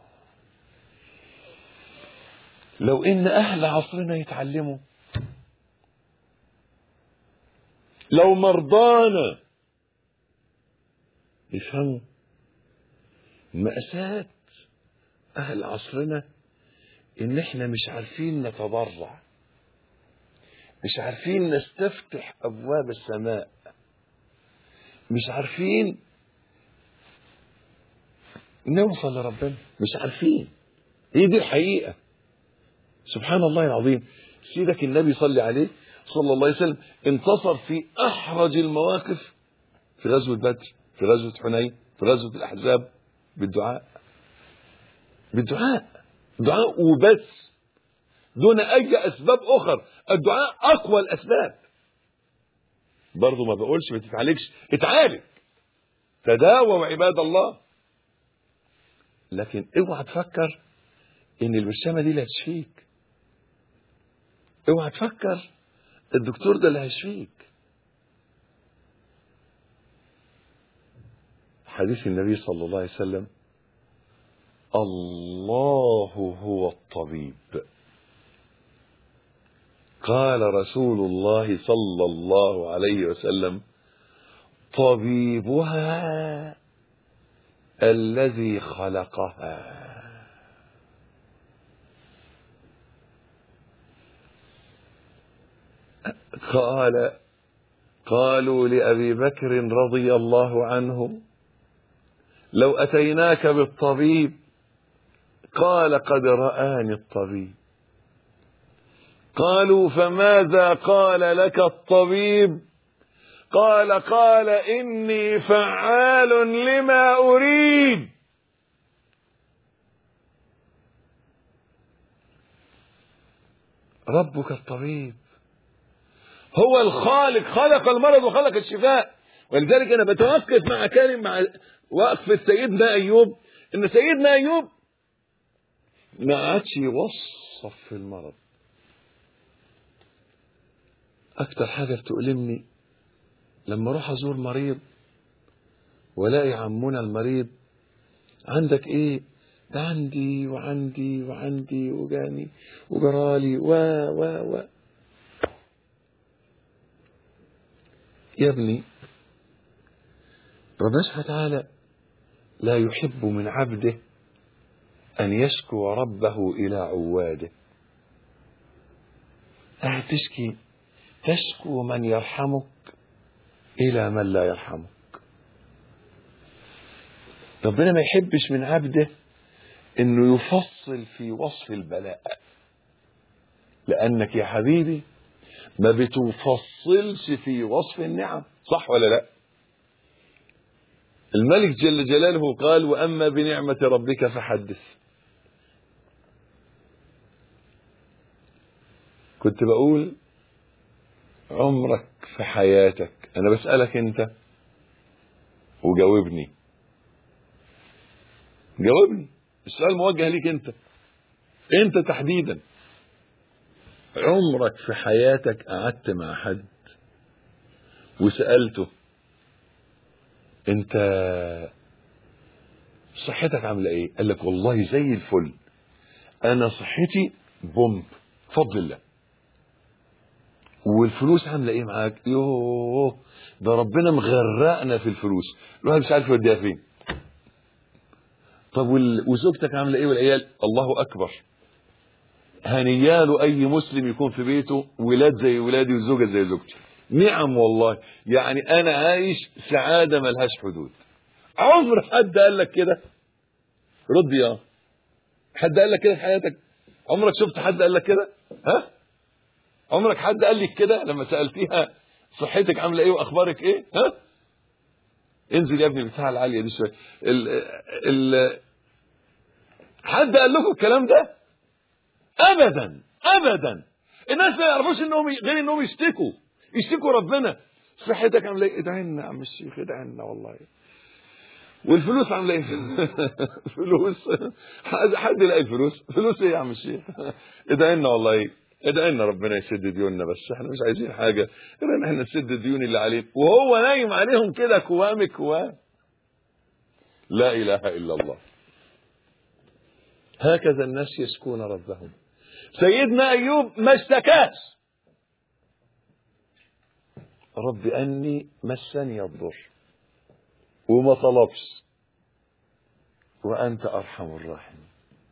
لو إن أهل عصرنا يتعلموا، لو مرضانا يفهموا مأساة أهل عصرنا، إن إحنا مش عارفين نتضرع، مش عارفين نستفتح أبواب السماء، مش عارفين نوصل لربنا، مش عارفين. هي دي الحقيقة. سبحان الله العظيم. سيدك النبي صلى عليه صلى الله عليه وسلم انتصر في أحرج المواقف، في غزوة بدر، في غزوة حنين، في غزوة الأحزاب، بالدعاء، بالدعاء، دعاء وبس، دون أي أسباب أخرى. الدعاء أقوى الأسباب. برضو ما بقولش ما تتعالجش، اتعالج، تداووا عباد الله، لكن اوعى تفكر ان البرشامة دي اللي هتشفيك، اوعى تفكر الدكتور ده اللي هيشفيك. حديث النبي صلى الله عليه وسلم: الله هو الطبيب. قال رسول الله صلى الله عليه وسلم: طبيبها الذي خلقها. قال قالوا لأبي بكر رضي الله عنه: لو أتيناك بالطبيب. قال: قد رآني الطبيب. قالوا: فماذا قال لك الطبيب؟ قال: قال: إني فعال لما أريد. ربك الطبيب، هو الخالق، خلق المرض وخلق الشفاء. ولذلك أنا بتوقف مع كلمة، مع وقف سيدنا أيوب، إن سيدنا أيوب ما عادش يوصف في المرض. أكتر حاجة بتؤلمني لما أروح أزور مريض ولاقي عمنا المريض: عندك إيه؟ ده عندي وعندي وعندي وجاني وجرالي و و و يا ابني، ربنا سبحانه وتعالى لا يحب من عبده أن يشكو ربه إلى عواده. تشكي تشكو من يرحمك إلى من لا يرحمك. ربنا ما يحبش من عبده إنه يفصل في وصف البلاء، لأنك يا حبيبي ما بتفصلش في وصف النعم، صح ولا لا؟ الملك جل جلاله قال: وأما بنعمة ربك فحدث. كنت بقول عمرك في حياتك، أنا بسألك أنت وجاوبني، جاوبني، السؤال موجه ليك أنت، أنت تحديدا. عمرك في حياتك قعدت مع حد وسألته: أنت صحتك عاملة إيه؟ قال لك: والله زي الفل، أنا صحتي بومب بفضل الله. والفلوس عاملة إيه معاك؟ يوه، ده ربنا مغرقنا في الفلوس، الواحد مش عارف يوديها فين. طب وزوجتك عاملة إيه والعيال؟ الله أكبر، هنياله أي مسلم يكون في بيته ولاد زي ولادي وزوجة زي زوجتي. نعم والله، يعني أنا عايش سعادة ملهاش حدود. عمر حد قال لك كده؟ رد يا حد قال لك كده في حياتك؟ عمرك شفت حد قال لك كده؟ ها؟ عمرك حد قال لك كده لما سألتيها صحتك عاملة إيه وأخبارك إيه؟ ها؟ انزل يا ابني بتاع العالية دي شوية. ال ال حد قال لكم الكلام ده؟ أبدا أبدا. الناس ما يعرفوش إنهم غير إنهم يشتكوا، يشتكوا ربنا. صحتك عاملة إيه؟ ادعي لنا يا عم الشيخ، ادعي لنا والله. والفلوس عامله ايه؟ فلوس، حد يلاقي الفلوس؟ فلوس ايه يا عم الشيخ؟ ادعي لنا والله. ايه ادعي لنا ربنا يسد ديوننا، بس احنا مش عايزين حاجه غير ان احنا نسد الديون اللي علينا، وهو نايم عليهم كده كوام كوام. لا اله الا الله. هكذا الناس يشكون ربهم. سيدنا ايوب ما اشتكاش، رب اني مسني الضر، وما طلبش، وانت ارحم الراحمين.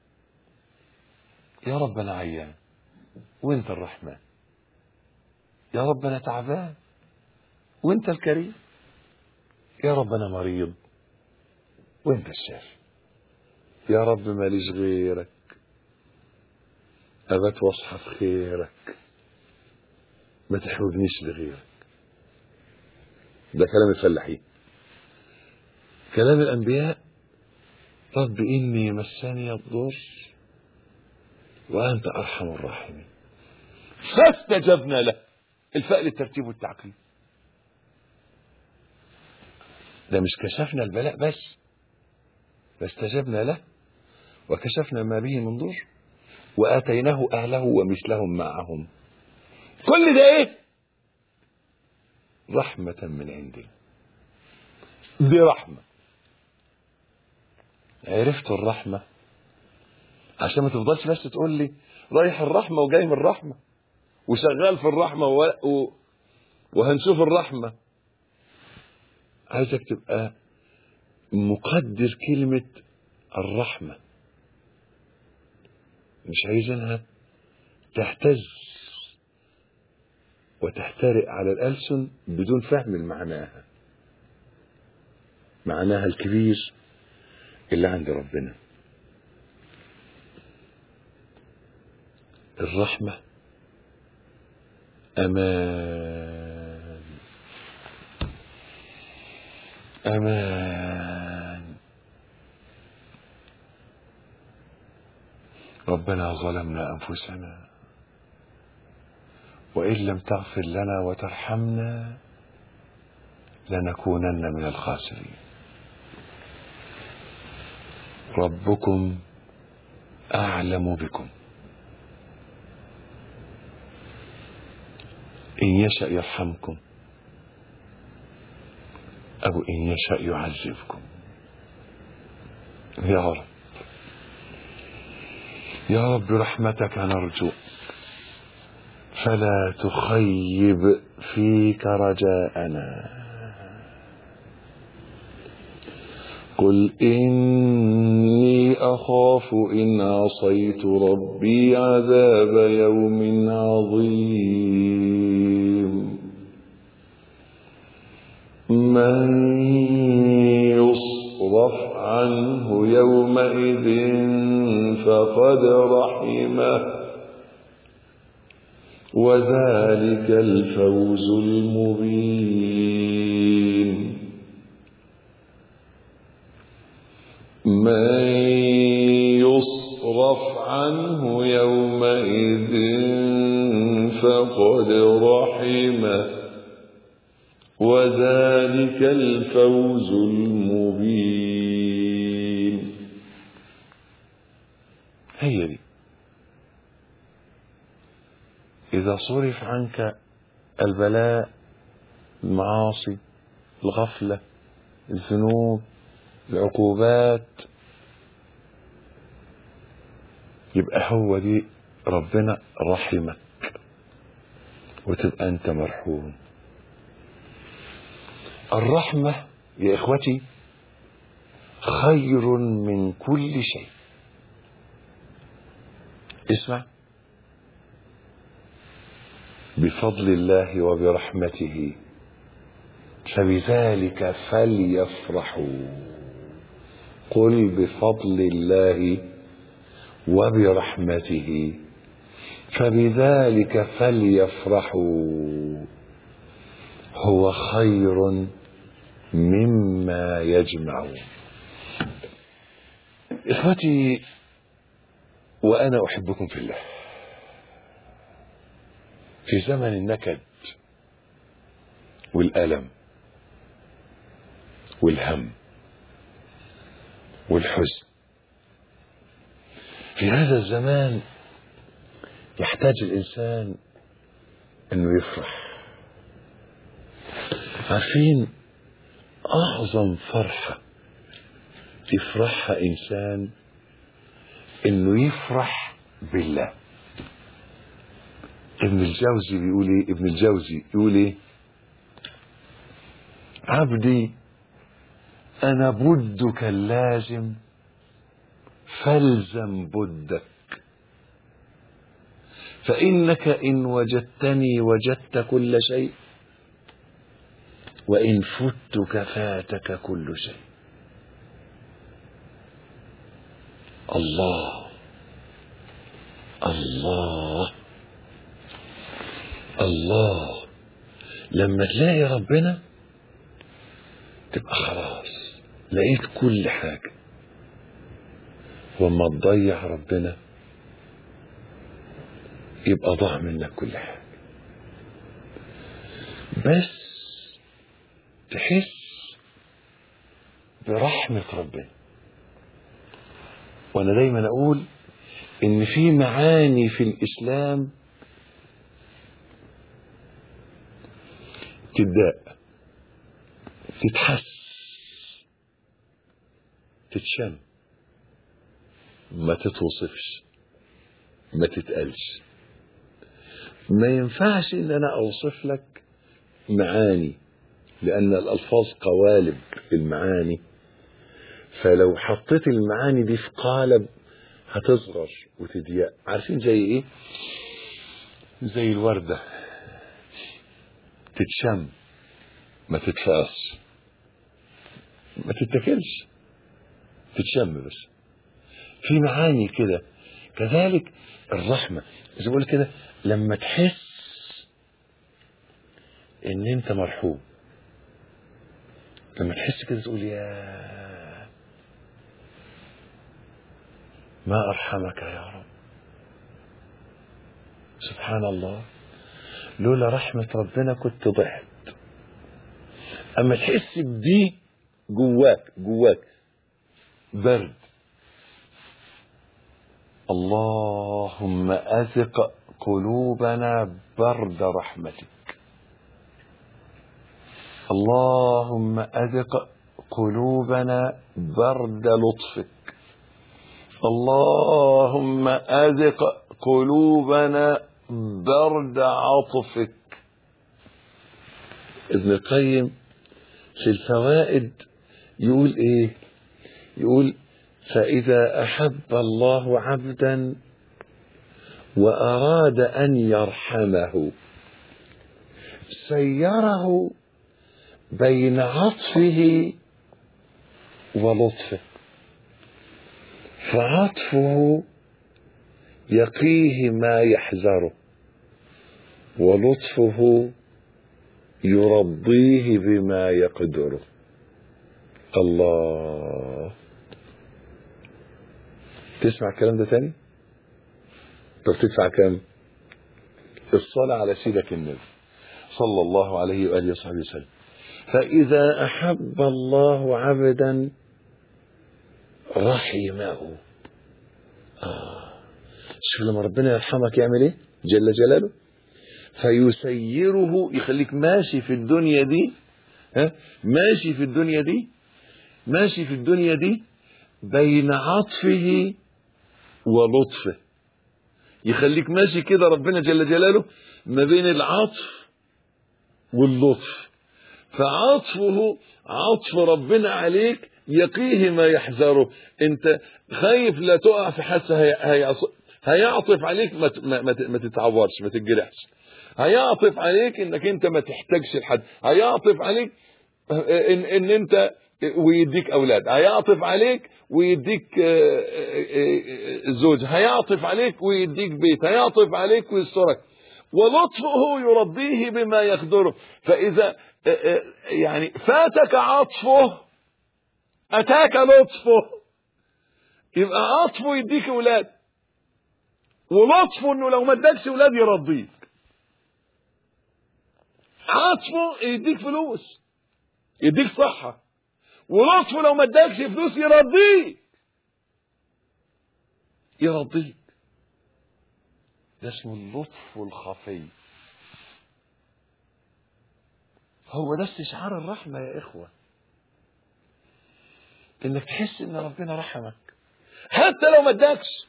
يا رب انا عيان وانت الرحمن، يا رب انا تعبان وانت الكريم، يا رب انا مريض وانت الشافي، يا رب ماليش غيرك، ابات واصحى في خيرك، ما تحوجنيش لغيرك. ده كلام الفلاحين. كلام الانبياء رب اني مسني الضر وانت ارحم الراحمين، فاستجبنا له. الفاء للترتيب والتعقيب. ده مش كشفنا البلاء بس، فاستجبنا له وكشفنا ما به من ضر واتيناه اهله ومثلهم معهم. كل ده ايه؟ رحمة من عندنا. دي رحمة. عرفت الرحمة عشان ما تفضلش بس تقول لي رايح الرحمة وجاي من الرحمة وشغال في الرحمة و... و... وهنشوف الرحمة. عايزك تبقى مقدر كلمة الرحمة، مش عايزينها تهتز وتحترق على الألسن بدون فهم معناها، معناها الكبير اللي عند ربنا. الرحمة أمان، أمان. ربنا ظلمنا أنفسنا وإن لم تغفر لنا وترحمنا لنكونن من الخاسرين. ربكم أعلم بكم، إن يشأ يرحمكم أو إن يشأ يعذبكم. يا رب، يا رب رحمتك نرجو، فلا تخيب فيك رجاءنا. قل إني أخاف إن عصيت ربي عذاب يوم عظيم. من يصرف عنه يومئذ فقد رحمه وذلك الفوز المبين. من يصرف عنه يومئذ فقد رحمه وذلك الفوز المبين. هي دي. إذا صرف عنك البلاء، المعاصي، الغفلة، الذنوب، العقوبات، يبقى هو دي ربنا رحمك وتبقى أنت مرحوم. الرحمة يا إخوتي خير من كل شيء. اسمع، بفضل الله وبرحمته فبذلك فليفرحوا. قل بفضل الله وبرحمته فبذلك فليفرحوا هو خير مما يجمعون. إخوتي وأنا أحبكم في الله، في زمن النكد والألم والهم والحزن، في هذا الزمان يحتاج الإنسان إنه يفرح. عارفين أعظم فرحة يفرحها إنسان إنه يفرح بالله. ابن الجوزي بيقول إيه؟ ابن الجوزي يقول إيه؟ عبدي أنا بدك اللازم فالزم بدك، فإنك إن وجدتني وجدت كل شيء، وإن فتك فاتك كل شيء. الله الله الله. لما تلاقي ربنا تبقى خلاص لقيت كل حاجة، وما تضيع ربنا يبقى ضاع منك كل حاجة. بس تحس برحمة ربنا. وانا دايما اقول ان في معاني في الاسلام تبدأ تتحس تتشم، ما تتوصفش ما تتقالش. ما ينفعش ان انا اوصف لك معاني، لان الالفاظ قوالب المعاني، فلو حطيت المعاني دي في قالب هتصغر وتضيق. عارفين زي ايه؟ زي الوردة تتشم ما تتفقس ما تتاكلش، تتشم بس. في معاني كده. كذلك الرحمة، زي ما بقول كده، لما تحس ان انت مرحوم، لما تحس كده تقول يا ما ارحمك يا رب، سبحان الله، لولا رحمة ربنا كنت ضعت. اما تحس بدي جواك جواك برد، اللهم أذق قلوبنا برد رحمتك، اللهم أذق قلوبنا برد لطفك، اللهم أذق قلوبنا برد عطفك. ابن القيم في الفوائد يقول ايه؟ يقول فإذا أحب الله عبدا وأراد أن يرحمه سيره بين عطفه ولطفه، فعطفه يقيه ما يحذره، ولطفه يرضيه بما يقدره. الله. تسمع الكلام ده تاني؟ طب تدفع كام؟ الصلاة على سيدك النبي صلى الله عليه وآله وصحبه وسلم. فإذا أحب الله عبدا رحمه. آه. شوف لما ربنا يرحمك يعمل ايه جل جلاله؟ فيسيره، يخليك ماشي في الدنيا دي، ها ماشي في الدنيا دي ماشي في الدنيا دي بين عطفه ولطفه. يخليك ماشي كده ربنا جل جلاله ما بين العطف واللطف. فعطفه عطف ربنا عليك يقيه ما يحذره. انت خايف لا تقع في حادثه، هي... هيعطف عليك ما, ما... ما تتعورش ما تتجرحش. هيعطف عليك انك انت ما تحتاجش لحد. هيعطف عليك ان, إن انت ويديك اولاد. هيعطف عليك ويديك زوج. هيعطف عليك ويديك بيت. هيعطف عليك ويسترك. ولطفه يرضيه بما يقدره. فاذا يعني فاتك عطفه اتاك لطفه. يبقى عطفه يديك اولاد، ولطفه انه لو ما اداكش اولاد يرضيك. عطفه يديك فلوس يديك صحة، ولطفه لو ما اداكش فلوس يرضيك يرضيك. ده اسمه اللطف الخفي. هو ده استشعار الرحمة يا إخوة، إنك تحس إن ربنا رحمك حتى لو ما اداكش.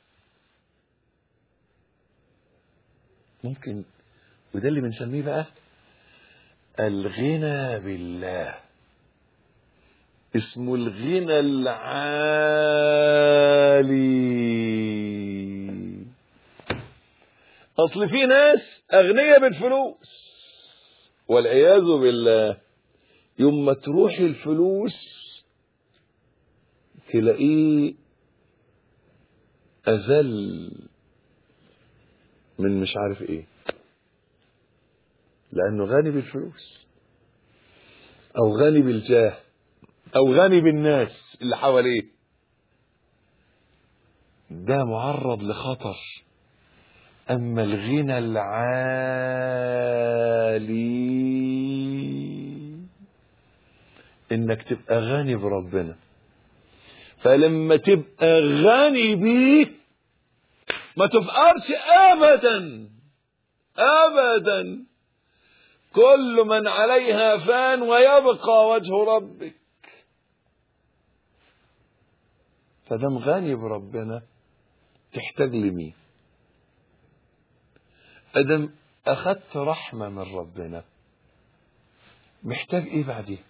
ممكن، وده اللي بنسميه بقى الغنى بالله، اسمه الغنى العالي. اصل في ناس اغنياء بالفلوس والعياذ بالله، يوم ما تروح الفلوس تلاقيه اذل من مش عارف ايه، لانه غني بالفلوس او غني بالجاه او غني بالناس اللي حواليه. ده معرض لخطر. اما الغنى العالي انك تبقى غني بربنا، فلما تبقى غني بيه ما تفقرش ابدا ابدا. كل من عليها فان ويبقى وجه ربك. فدام غني بربنا تحتاج لمين؟ ادم اخذت رحمة من ربنا محتاج ايه بعدين؟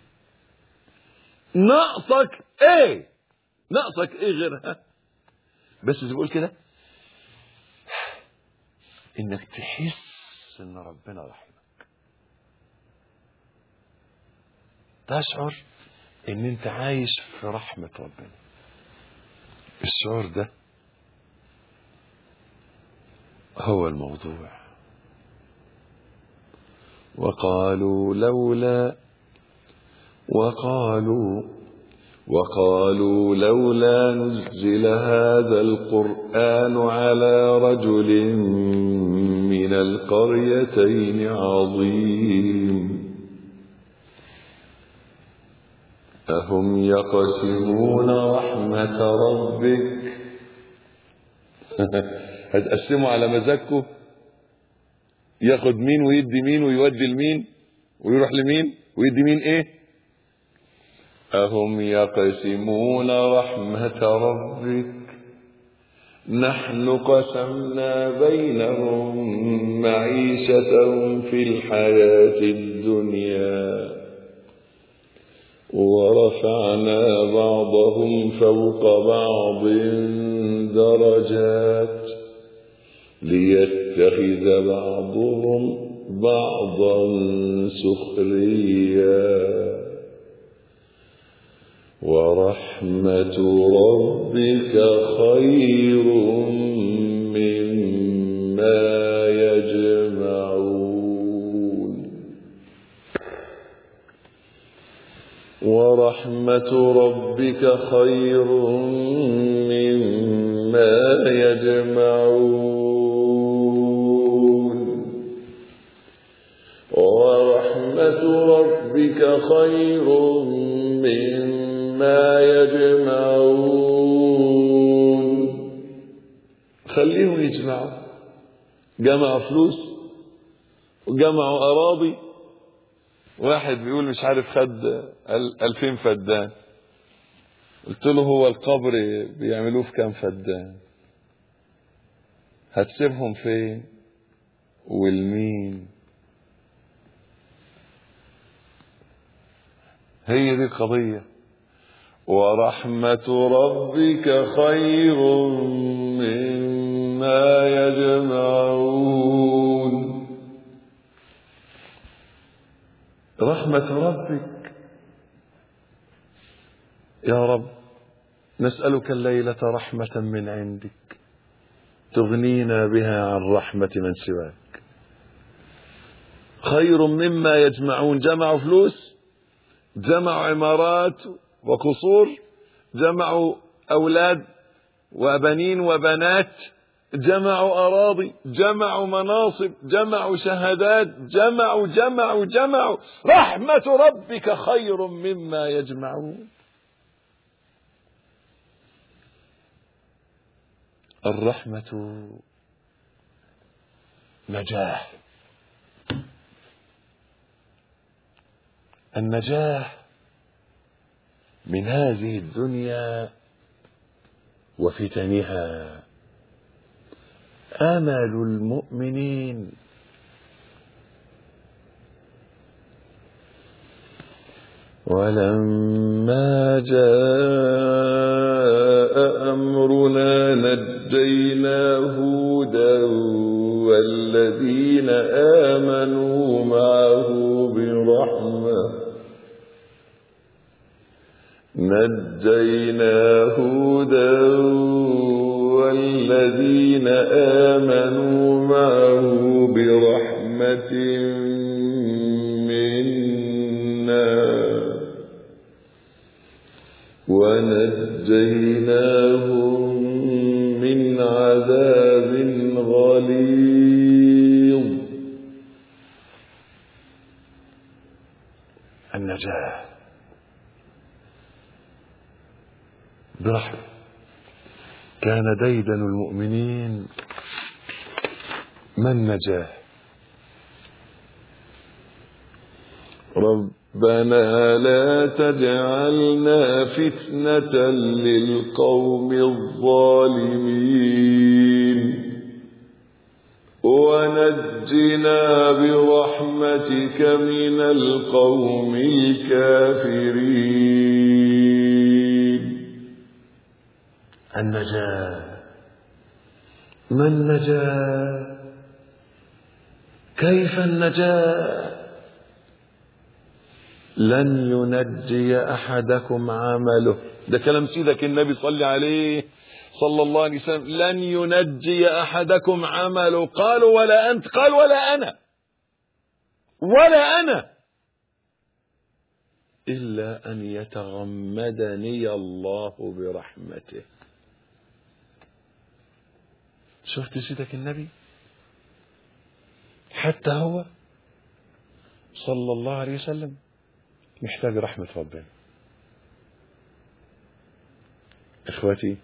ناقصك ايه؟ ناقصك ايه غيرها؟ بس زي بقول كده، انك تحس ان ربنا رحمك، تشعر ان انت عايش في رحمة ربنا. الشعور ده هو الموضوع. وقالوا لولا وقالوا وقالوا لولا نزل هذا القرآن على رجل من القريتين عظيم أهم يقسمون رحمة ربك. هتقسموا على مزاجكم، ياخد مين ويدي مين ويودي لمين ويروح لمين ويدي مين ايه؟ أهم يقسمون رحمة ربك نحن قسمنا بينهم معيشتهم في الحياة الدنيا ورفعنا بعضهم فوق بعض درجات ليتخذ بعضهم بعضا سخريا ورحمة ربك خير مما يجمعون. ورحمة ربك خير مما يجمعون. ورحمة ربك خير مما يجمعون. خليهم يجمعوا. جمعوا فلوس وجمعوا أراضي. واحد بيقول مش عارف خد ألفين فدان، قلت له هو القبر بيعملوه في كام فدان؟ هتسيبهم فين والمين؟ هي دي القضية. ورحمة ربك خير مما يجمعون. رحمة ربك. يا رب نسألك الليلة رحمة من عندك تغنينا بها عن رحمة من سواك. خير مما يجمعون. جمعوا فلوس، جمعوا عمارات وقصور، جمعوا أولاد وبنين وبنات، جمعوا أراضي، جمعوا مناصب، جمعوا شهادات، جمعوا جمعوا جمعوا. رحمة ربك خير مما يجمعون. الرحمة نجاة. النجاة من هذه الدنيا وفتنها. آمل المؤمنين ولما جاء أمرنا نجينا هودا والذين آمنوا معه برحمة نجينا هودا والذين آمنوا معه برحمة منا ونجيناهم من عذاب غليظ. النجاة برحمة. كان ديدن المؤمنين من نجاه. ربنا لا تجعلنا فتنة للقوم الظالمين ونجنا برحمتك من القوم الكافرين. النجاة. ما النجاة؟ كيف النجاة؟ لن ينجي أحدكم عمله. ده كلام سيدك النبي صلى عليه صلى الله عليه وسلم. لن ينجي أحدكم عمله. قالوا ولا أنت؟ قال ولا أنا ولا أنا إلا أن يتغمدني الله برحمته. شفت سيدك النبي حتى هو صلى الله عليه وسلم محتاج رحمة ربنا. إخوتي،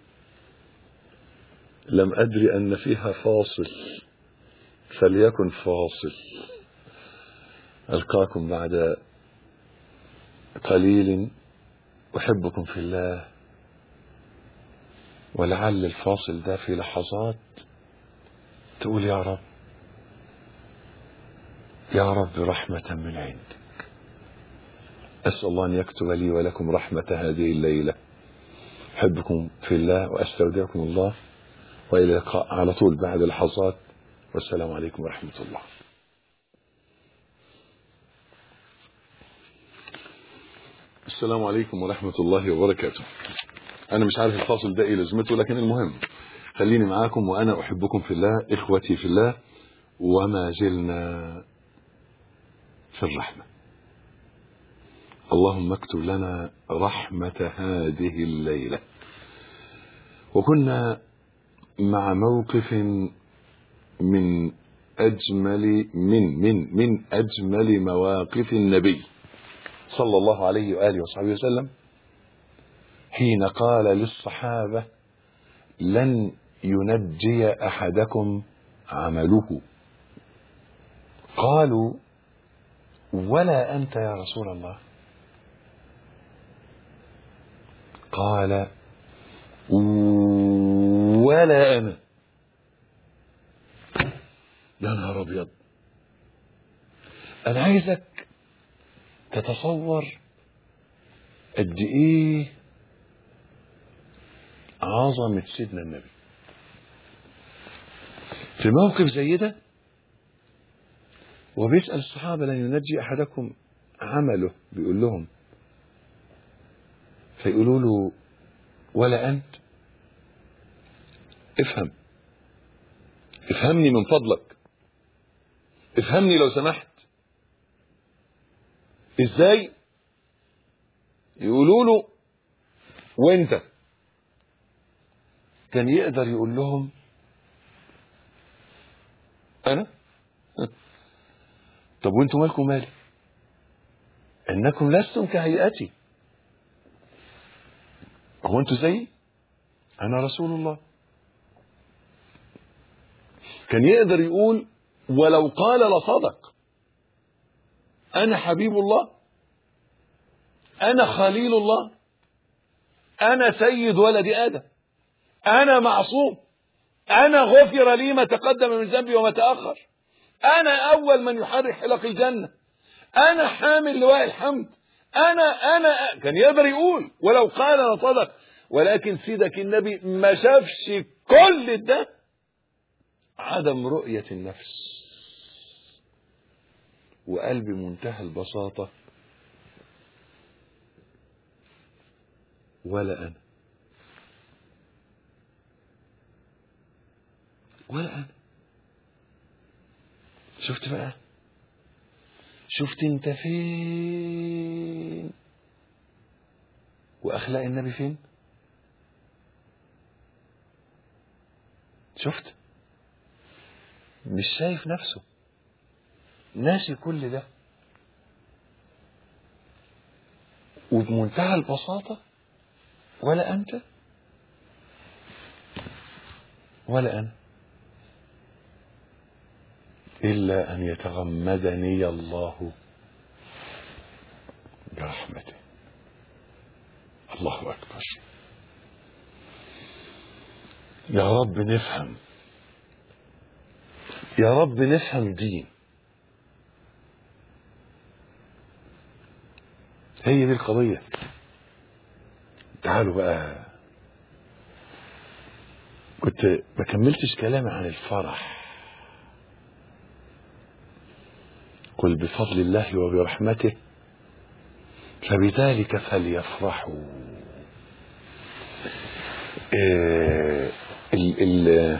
لم أدري أن فيها فاصل، فليكن فاصل. ألقاكم بعد قليل. أحبكم في الله، ولعل الفاصل ده في لحظات تقول يا رب يا رب رحمة من عندك. أسأل الله أن يكتب لي ولكم رحمة هذه الليلة. أحبكم في الله وأستودعكم الله، وإلى اللقاء على طول بعد لحظات، والسلام عليكم ورحمة الله. السلام عليكم ورحمة الله وبركاته. أنا مش عارف الفاصل ده إيه لازمته، لكن المهم خليني معاكم وأنا أحبكم في الله، إخوتي في الله، وما زلنا في الرحمة. اللهم اكتب لنا رحمة هذه الليلة. وكنا مع موقف من أجمل من من من أجمل مواقف النبي صلى الله عليه وآله وصحبه وسلم، حين قال للصحابة: لن ينجي أحدكم عمله. قالوا: ولا أنت يا رسول الله؟ قال: ولا أنا. يا نهار أبيض. أنا عايزك تتصور قد إيه عظمة سيدنا النبي في موقف زي ده، وبيسأل الصحابة: لن ينجي أحدكم عمله. بيقول لهم، فيقولوا له: ولا أنت؟ افهم افهمني من فضلك، افهمني لو سمحت. ازاي؟ يقولوا له: وانت؟ كان يقدر يقول لهم: انا؟ طب وانتم مالكم مالي؟ انكم لستم كهيئتي. هو انتم زيي؟ انا رسول الله. كان يقدر يقول: ولو قال لصدق. أنا حبيب الله، أنا خليل الله، أنا سيد ولد آدم، أنا معصوم، أنا غفر لي ما تقدم من ذنبي وما تأخر، أنا أول من يحرك حلق الجنة، أنا حامل لواء الحمد، أنا أنا كان يقدر يقول ولو قال لصدق. ولكن سيدك النبي ما شافش كل ده. عدم رؤية النفس، وقال بمنتهى البساطة: ولا أنا، ولا أنا. شفت بقى؟ شفت انت فين وأخلاق النبي فين؟ شفت؟ مش شايف نفسه، ناسي كل ده، وبمنتهى البساطة: ولا أنت ولا أنا، إلا أن يتغمدني الله برحمته. الله أكبر. يا رب نفهم، يا رب نفهم دين. هي دي القضية. تعالوا بقى، كنت ما كملتش كلامي عن الفرح. قل بفضل الله وبرحمته فبذلك فليفرحوا. إيه ال ال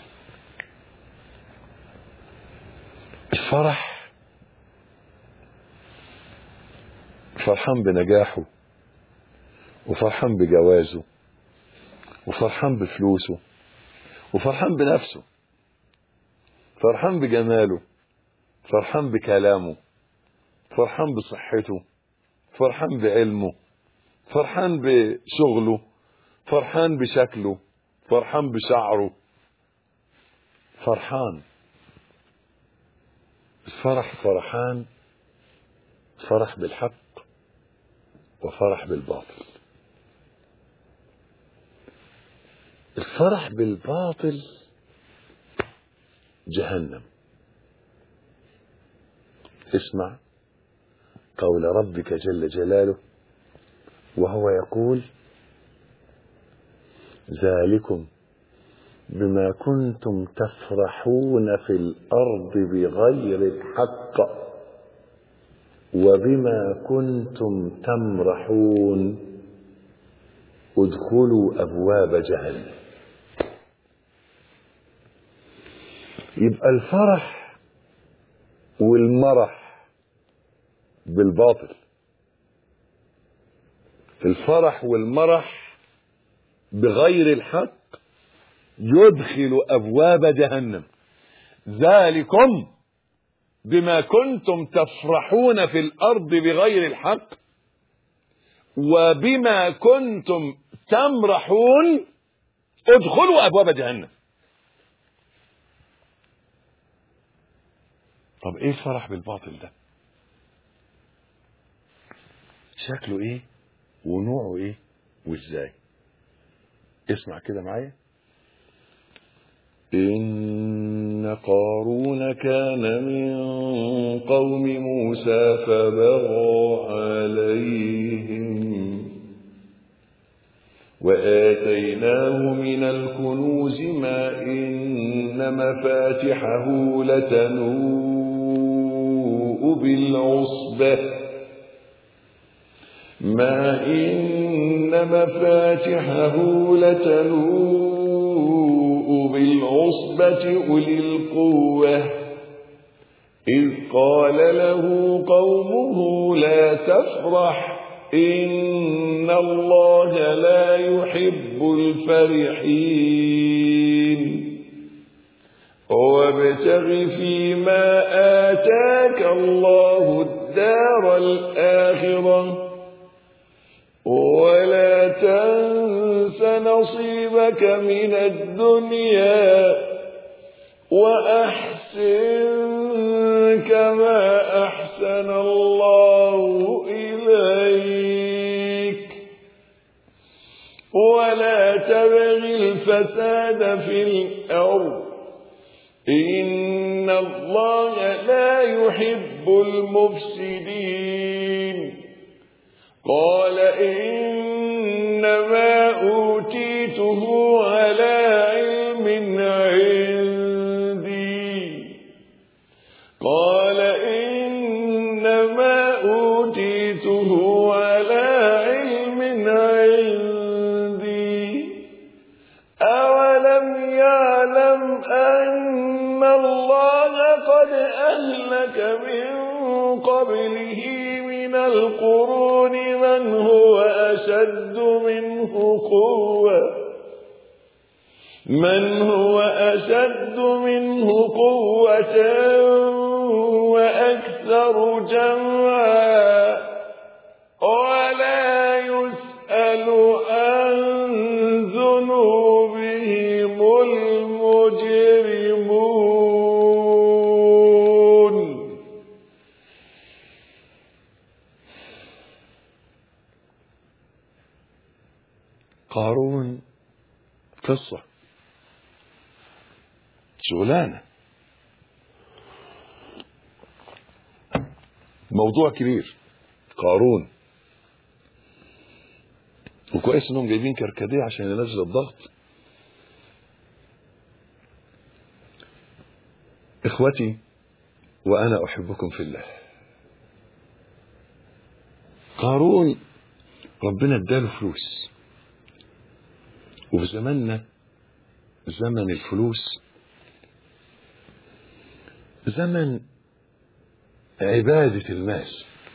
الفرح، فرحان بنجاحه، وفرحان بجوازه، وفرحان بفلوسه، وفرحان بنفسه، فرحان بجماله، فرحان بكلامه، فرحان بصحته، فرحان بعلمه، فرحان بشغله، فرحان بشكله، فرحان بشعره، فرحان. الفرح فرحان، فرح بالحق وفرح بالباطل. الفرح بالباطل جهنم. اسمع قول ربك جل جلاله وهو يقول: ذلكم بما كنتم تفرحون في الأرض بغير الحق وبما كنتم تمرحون ادخلوا أبواب جهنم. يبقى الفرح والمرح بالباطل، الفرح والمرح بغير الحق يدخل أبواب جهنم. ذلكم بما كنتم تفرحون في الأرض بغير الحق وبما كنتم تمرحون ادخلوا أبواب جهنم. طب ايه الفرح بالباطل ده؟ شكله ايه ونوعه ايه وازاي؟ اسمع كده معايا. إن قارون كان من قوم موسى فبغى عليهم وآتيناه من الكنوز ما إن مفاتحه لتنوء بالعصبة ما إن مفاتحه لتنوء بالعصبة أولي القوة إذ قال له قومه لا تفرح إن الله لا يحب الفرحين وابتغ فيما آتاك الله الدار الآخرة ولا تنس نصيبك من الدنيا وأحسن كما أحسن الله إليك ولا تبغ الفساد في الأرض إن الله لا يحب المفسدين قال إنما أوتيته على علم عندي قال إنما أوتيته على علم عندي أولم يعلم أن الله قد أهلك من قبله من القرون من هو أشد منه قوة من هو أشد منه قوة وأكثر جمعا ولا يسأل عن ذنوبهم المجرمون. قارون قصة شغلانة موضوع كبير. قارون وكويس انهم جايبين كركديه عشان ينزل الضغط. اخوتي وانا احبكم في الله. قارون ربنا اداله فلوس، وفي زماننا زمن الفلوس زمن عبادة المال.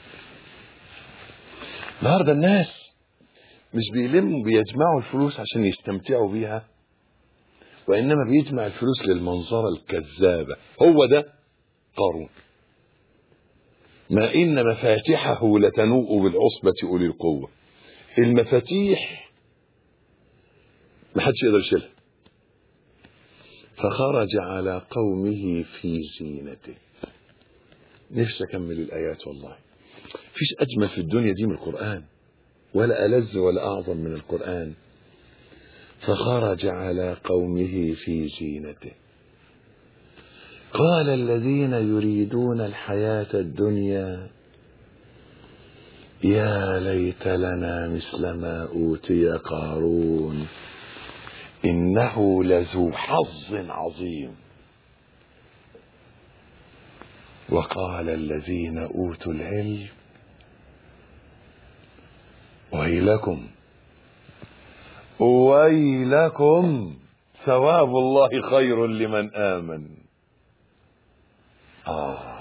النهارده الناس مش بيلموا بيجمعوا الفلوس عشان يستمتعوا بيها، وإنما بيجمع الفلوس للمنظرة الكذابة. هو ده قارون. ما إن مفاتيحه لتنوء بالعصبة أولي القوة. المفاتيح محدش يقدر يشيلها. فخرج على قومه في زينته. نفسي أكمل الآيات والله. فيش أجمل في الدنيا دي من القرآن، ولا ألذ ولا أعظم من القرآن. فخرج على قومه في زينته قال الذين يريدون الحياة الدنيا يا ليت لنا مثل ما أوتي قارون إنه لذو حظ عظيم. وقال الذين أوتوا العلم ويلكم ويلكم ثواب الله خير لمن آمن. آه.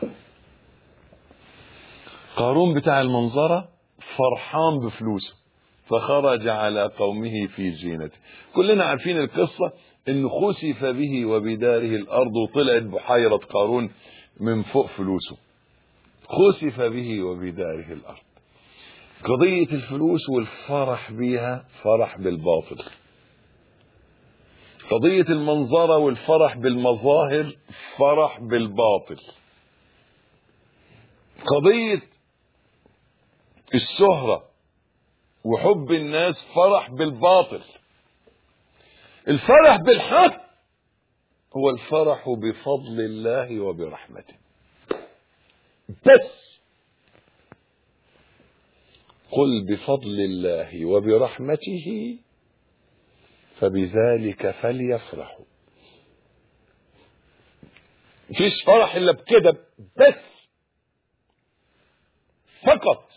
قارون بتاع المنظرة فرحان بفلوسه، فخرج على قومه في زينته. كلنا عارفين القصة، إنه خسف به وبداره الأرض وطلعت بحيرة قارون من فوق فلوسه. خسف به وبداره الأرض. قضية الفلوس والفرح بيها فرح بالباطل. قضية المنظرة والفرح بالمظاهر فرح بالباطل. قضية الشهرة وحب الناس فرح بالباطل. الفرح بالحق هو الفرح بفضل الله وبرحمته بس. قل بفضل الله وبرحمته فبذلك فليفرحوا. مفيش فرح الا بكده بس فقط.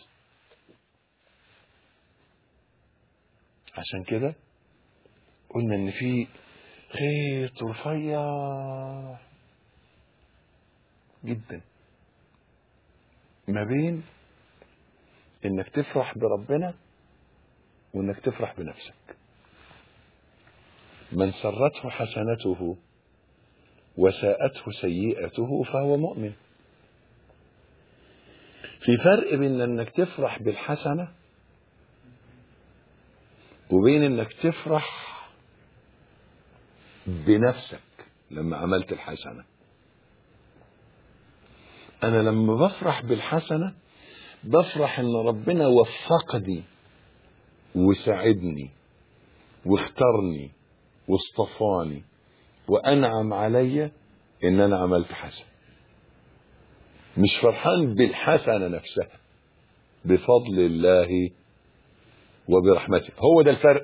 عشان كده قلنا ان في خيط رفيع جدا ما بين انك تفرح بربنا وانك تفرح بنفسك. من سرته حسنته وساءته سيئته فهو مؤمن. في فرق بين انك تفرح بالحسنة وبين انك تفرح بنفسك لما عملت الحسنة. انا لما بفرح بالحسنة بفرح ان ربنا وفقني وساعدني واختارني واصطفاني وانعم علي ان انا عملت حسن. مش فرحان بالحسنة نفسها، بفضل الله وبرحمته. هو ده الفرق،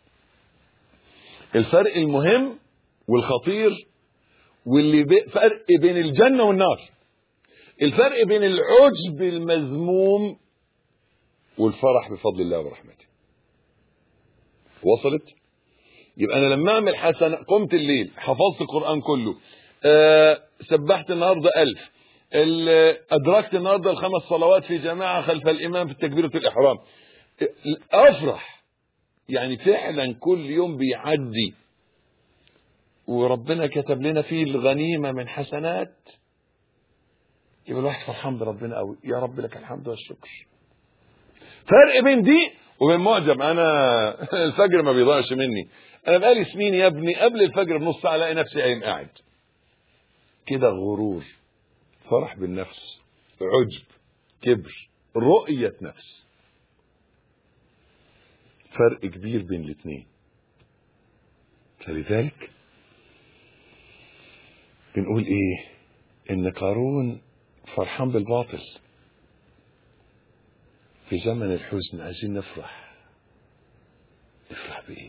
الفرق المهم والخطير، واللي فرق بين الجنة والنار، الفرق بين العجب المذموم والفرح بفضل الله وبرحمته. وصلت؟ يبقى انا لما اعمل حسنة، قمت الليل حفظت القرآن كله، أه سبحت النهاردة ألف، ادركت النهاردة الخمس صلوات في جماعة خلف الامام في تكبيرة الاحرام، افرح. يعني فعلا كل يوم بيعدي وربنا كتب لنا فيه الغنيمة من حسنات، يبقى الواحد فرحان بربنا قوي، يا رب لك الحمد والشكر. فرق بين دي وبين معجب. انا الفجر ما بيضيعش مني، انا بقالي سنين يا ابني قبل الفجر بنص ساعه الاقي نفسي قايم قاعد كده. غرور، فرح بالنفس، عجب، كبر، رؤية نفس. فرق كبير بين الاثنين. فلذلك بنقول ايه؟ ان قارون فرحان بالباطل. في زمن الحزن عايزين نفرح. نفرح بايه؟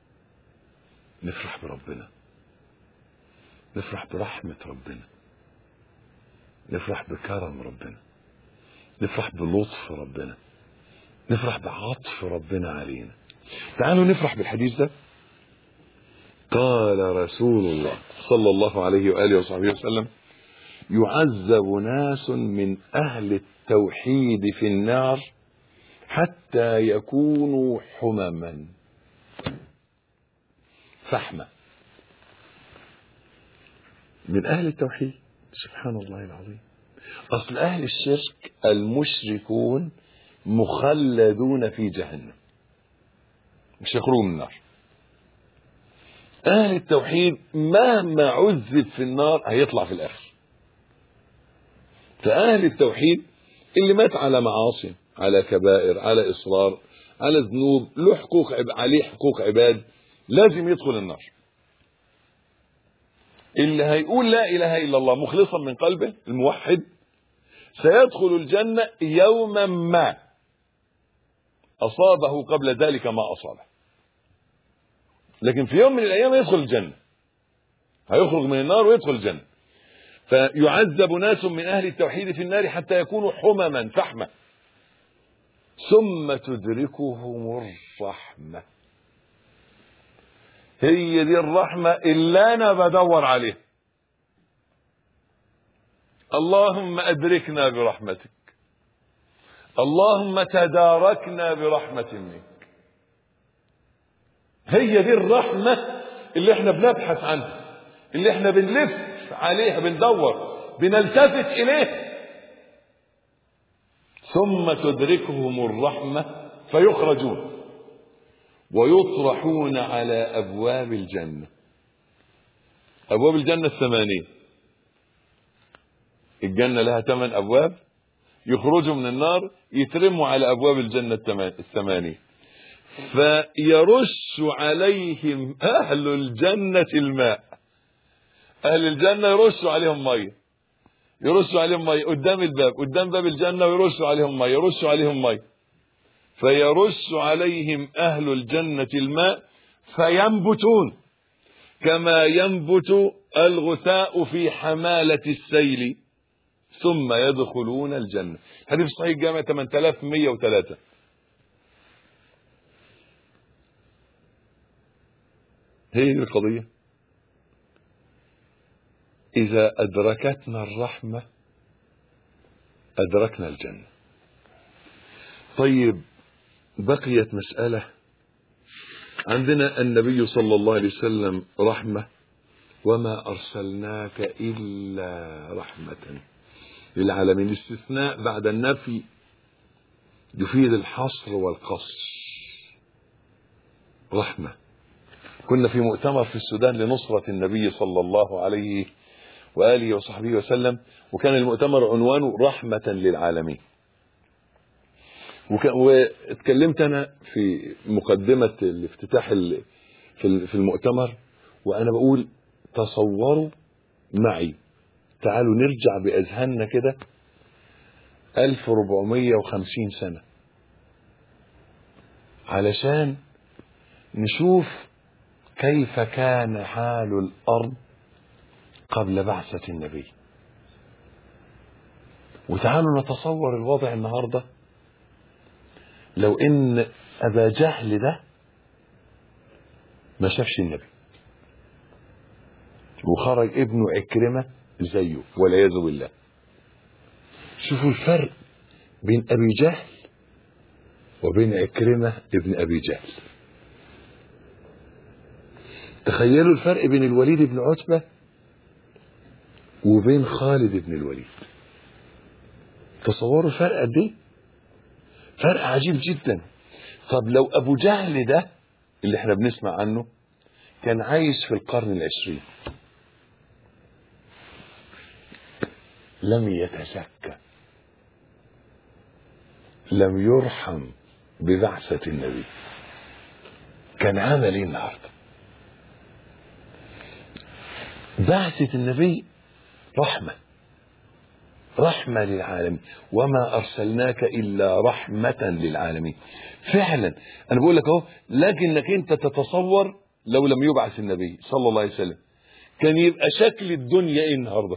نفرح بربنا، نفرح برحمة ربنا، نفرح بكرم ربنا، نفرح بلطف ربنا، نفرح بعطف ربنا علينا. تعالوا نفرح بالحديث ده. قال رسول الله صلى الله عليه وآله وصحبه وسلم: يعذب ناس من أهل التوحيد في النار حتى يكونوا حمما، فحمة من أهل التوحيد. سبحان الله العظيم. أصل أهل الشرك المشركون مخلدون في جهنم، مش يخرجوا من النار. أهل التوحيد مهما عذب في النار هيطلع في الآخر. فأهل التوحيد اللي مات على معاصي، على كبائر، على إصرار، على ذنوب، له حقوق عليه حقوق عباد، لازم يدخل النار. اللي هيقول لا إله إلا الله مخلصا من قلبه، الموحد، سيدخل الجنة يوما ما أصابه قبل ذلك ما أصابه. لكن في يوم من الأيام يدخل الجنة، هيخرج من النار ويدخل الجنة. فيعذب ناس من أهل التوحيد في النار حتى يكونوا حمما، فحمة، ثم تدركهم الرحمة. هي دي الرحمة اللي أنا بدور عليها. اللهم أدركنا برحمتك، اللهم تداركنا برحمة منك. هي دي الرحمة اللي احنا بنبحث عنها، اللي احنا بنلف عليها، بندور، بنلتفت إليه. ثم تدركهم الرحمة فيخرجون ويطرحون على أبواب الجنة. أبواب الجنة الثمانية، الجنة لها ثمان أبواب، يخرجوا من النار يترموا على أبواب الجنة الثمانية، فيرش عليهم أهل الجنة الماء. أهل الجنة يرشوا عليهم مية، يرشوا عليهم مية قدام الباب، قدام باب الجنة، ويرشوا عليهم مية، يرشوا عليهم مية، فيرش عليهم أهل الجنة الماء فينبتون كما ينبت الغثاء في حمالة السيل، ثم يدخلون الجنة. حديث صحيح جامع ثمانية آلاف ومئة وثلاثة. هي دي القضية. إذا أدركتنا الرحمة أدركنا الجنة. طيب بقيت مسألة. عندنا النبي صلى الله عليه وسلم رحمة، وما أرسلناك إلا رحمة للعالمين. الاستثناء بعد النفي يفيد الحصر والقصر. رحمة. كنا في مؤتمر في السودان لنصرة النبي صلى الله عليه وآله وصحبه وسلم. وكان المؤتمر عنوانه رحمة للعالمين. واتكلمت أنا في مقدمة الافتتاح في المؤتمر وأنا بقول تصوروا معي، تعالوا نرجع بأذهاننا كده ألف وأربعمائة وخمسين سنة علشان نشوف كيف كان حال الأرض قبل بعثة النبي، وتعالوا نتصور الوضع النهاردة لو إن أبا جهل ده ما شافش النبي وخرج ابنه عكرمة زيه والعياذ بالله. شوفوا الفرق بين أبي جهل وبين عكرمة ابن أبي جهل. تخيلوا الفرق بين الوليد بن عتبة وبين خالد بن الوليد. تصوروا الفرق قد ايه؟ فرق عجيب جدا. طب لو أبو جهل ده اللي احنا بنسمع عنه كان عايش في القرن العشرين لم يتزكى، لم يرحم ببعثة النبي، كان عمل ايه النهارده؟ بعثة النبي رحمة، رحمة للعالمين، وما أرسلناك إلا رحمة للعالمين. فعلا أنا بقول لك أهو، لكنك أنت تتصور لو لم يبعث النبي صلى الله عليه وسلم كان يبقى شكل الدنيا إيه النهارده؟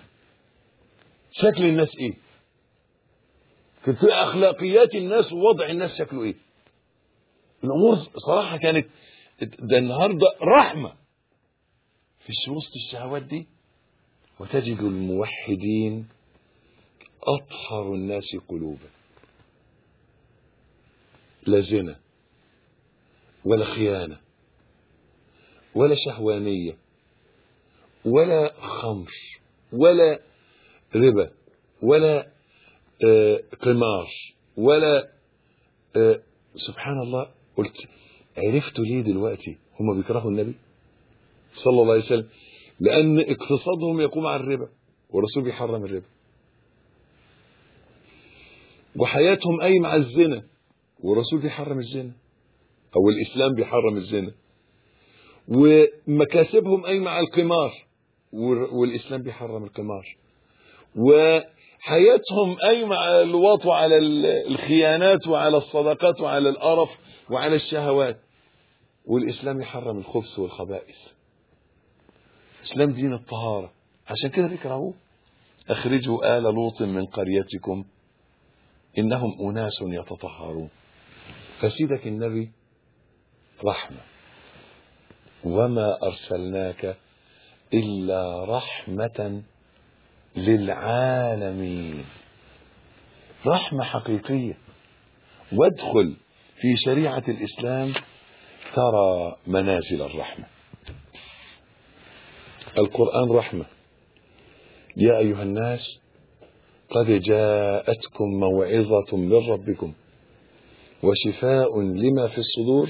شكل الناس إيه؟ في أخلاقيات الناس ووضع الناس شكله إيه؟ الأمور صراحة كانت ده النهارده رحمة في وسط الشهوات دي، وتجد الموحدين أطهر الناس قلوبا، لا زنا ولا خيانة ولا شهوانية ولا خمر ولا ربا ولا آه قمار ولا آه سبحان الله. قلت عرفتوا ليه دلوقتي هم بيكرهوا النبي صلى الله عليه وسلم؟ لأن اقتصادهم يقوم على الربا والرسول بيحرم الربا، وحياتهم قايمة على الزنا والرسول بيحرم الزنا أو الإسلام بيحرم الزنا، ومكاسبهم قايمة على القمار والإسلام بيحرم القمار، وحياتهم قايمة على الوط وعلى الخيانات وعلى الصدقات وعلى القرف وعلى الشهوات، والإسلام يحرم الخبث والخبائث. الإسلام دين الطهارة، عشان كده بيكرهوه. أخرجوا آل لوط من قريتكم إنهم أناس يتطهرون. فسيدك النبي رحمة، وما أرسلناك إلا رحمة للعالمين، رحمة حقيقية. وادخل في شريعة الإسلام ترى منازل الرحمة. القرآن رحمة. يا أيها الناس قد جاءتكم موعظة من ربكم وشفاء لما في الصدور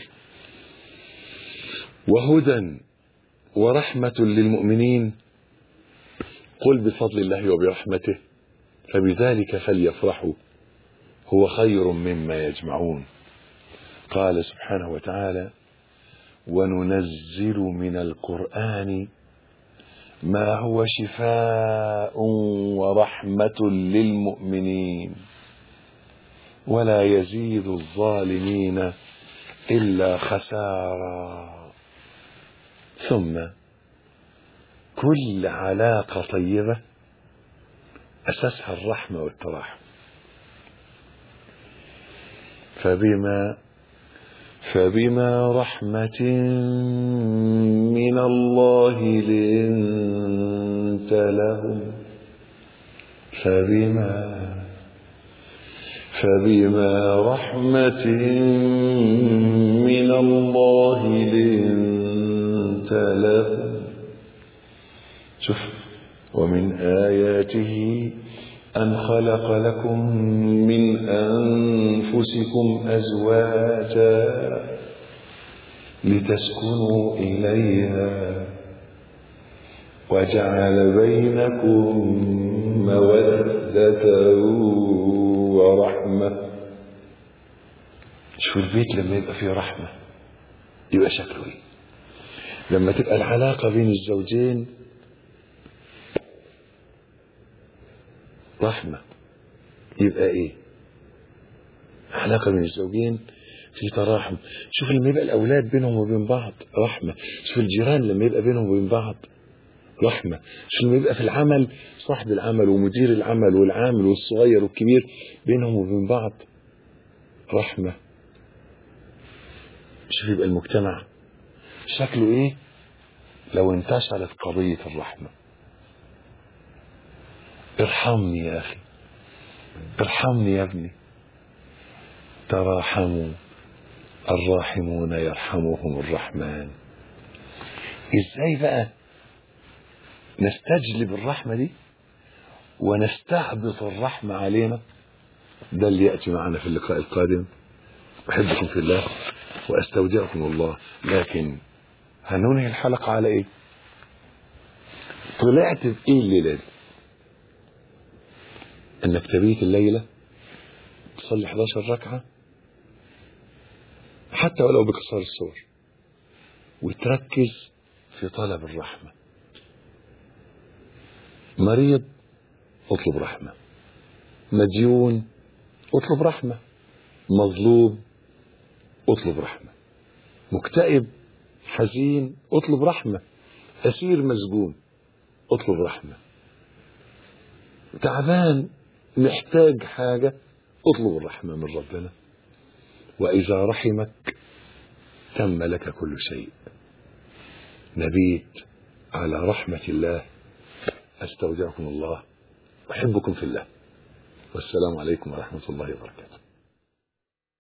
وهدى ورحمة للمؤمنين. قل بفضل الله وبرحمته فبذلك فليفرحوا هو خير مما يجمعون. قال سبحانه وتعالى: وننزل من القرآن ما هو شفاء ورحمة للمؤمنين ولا يزيد الظالمين إلا خسارا. ثم كل علاقة طيبة أساسها الرحمة والتراحم. فبما فبما رحمة من الله لنت لهم فبما فبما رحمة من الله لنت لهم. شوف: ومن آياته أن خلق لكم من أنفسكم أزواجا لتسكنوا إليها وجعل بينكم مودة ورحمة. شوف البيت لما يبقى فيه رحمة يبقى شكله ايه؟ لما تبقى العلاقة بين الزوجين رحمة يبقى ايه؟ علاقة بين الزوجين في تراحم. شوف لما يبقى الأولاد بينهم وبين بعض رحمة. شوف الجيران لما يبقى بينهم وبين بعض رحمة. شوف لما يبقى في العمل صاحب العمل ومدير العمل والعامل والصغير والكبير بينهم وبين بعض رحمة. شوف يبقى المجتمع شكله ايه لو انتشرت قضية الرحمة. ارحمني يا أخي، ارحمني يا ابني. تراحموا الراحمون يرحمهم الرحمن. ازاي بقى نستجلب الرحمة دي ونستحبط الرحمة علينا؟ ده اللي يأتي معنا في اللقاء القادم. أحبكم في الله وأستودعكم الله. لكن هننهي الحلقة على ايه؟ طلعت بايه الليلة دي؟ انك تبيت الليلة تصلي حداشر ركعة حتى ولو بكسار الصور وتركز في طلب الرحمة. مريض اطلب رحمة، مديون اطلب رحمة، مظلوم اطلب رحمة، مكتئب حزين اطلب رحمة، أسير مسجون اطلب رحمة، تعبان محتاج حاجة اطلب الرحمة من ربنا. وإذا رحمك تم لك كل شيء. نبيت على رحمة الله. أستودعكم الله، أحبكم في الله، والسلام عليكم ورحمة الله وبركاته.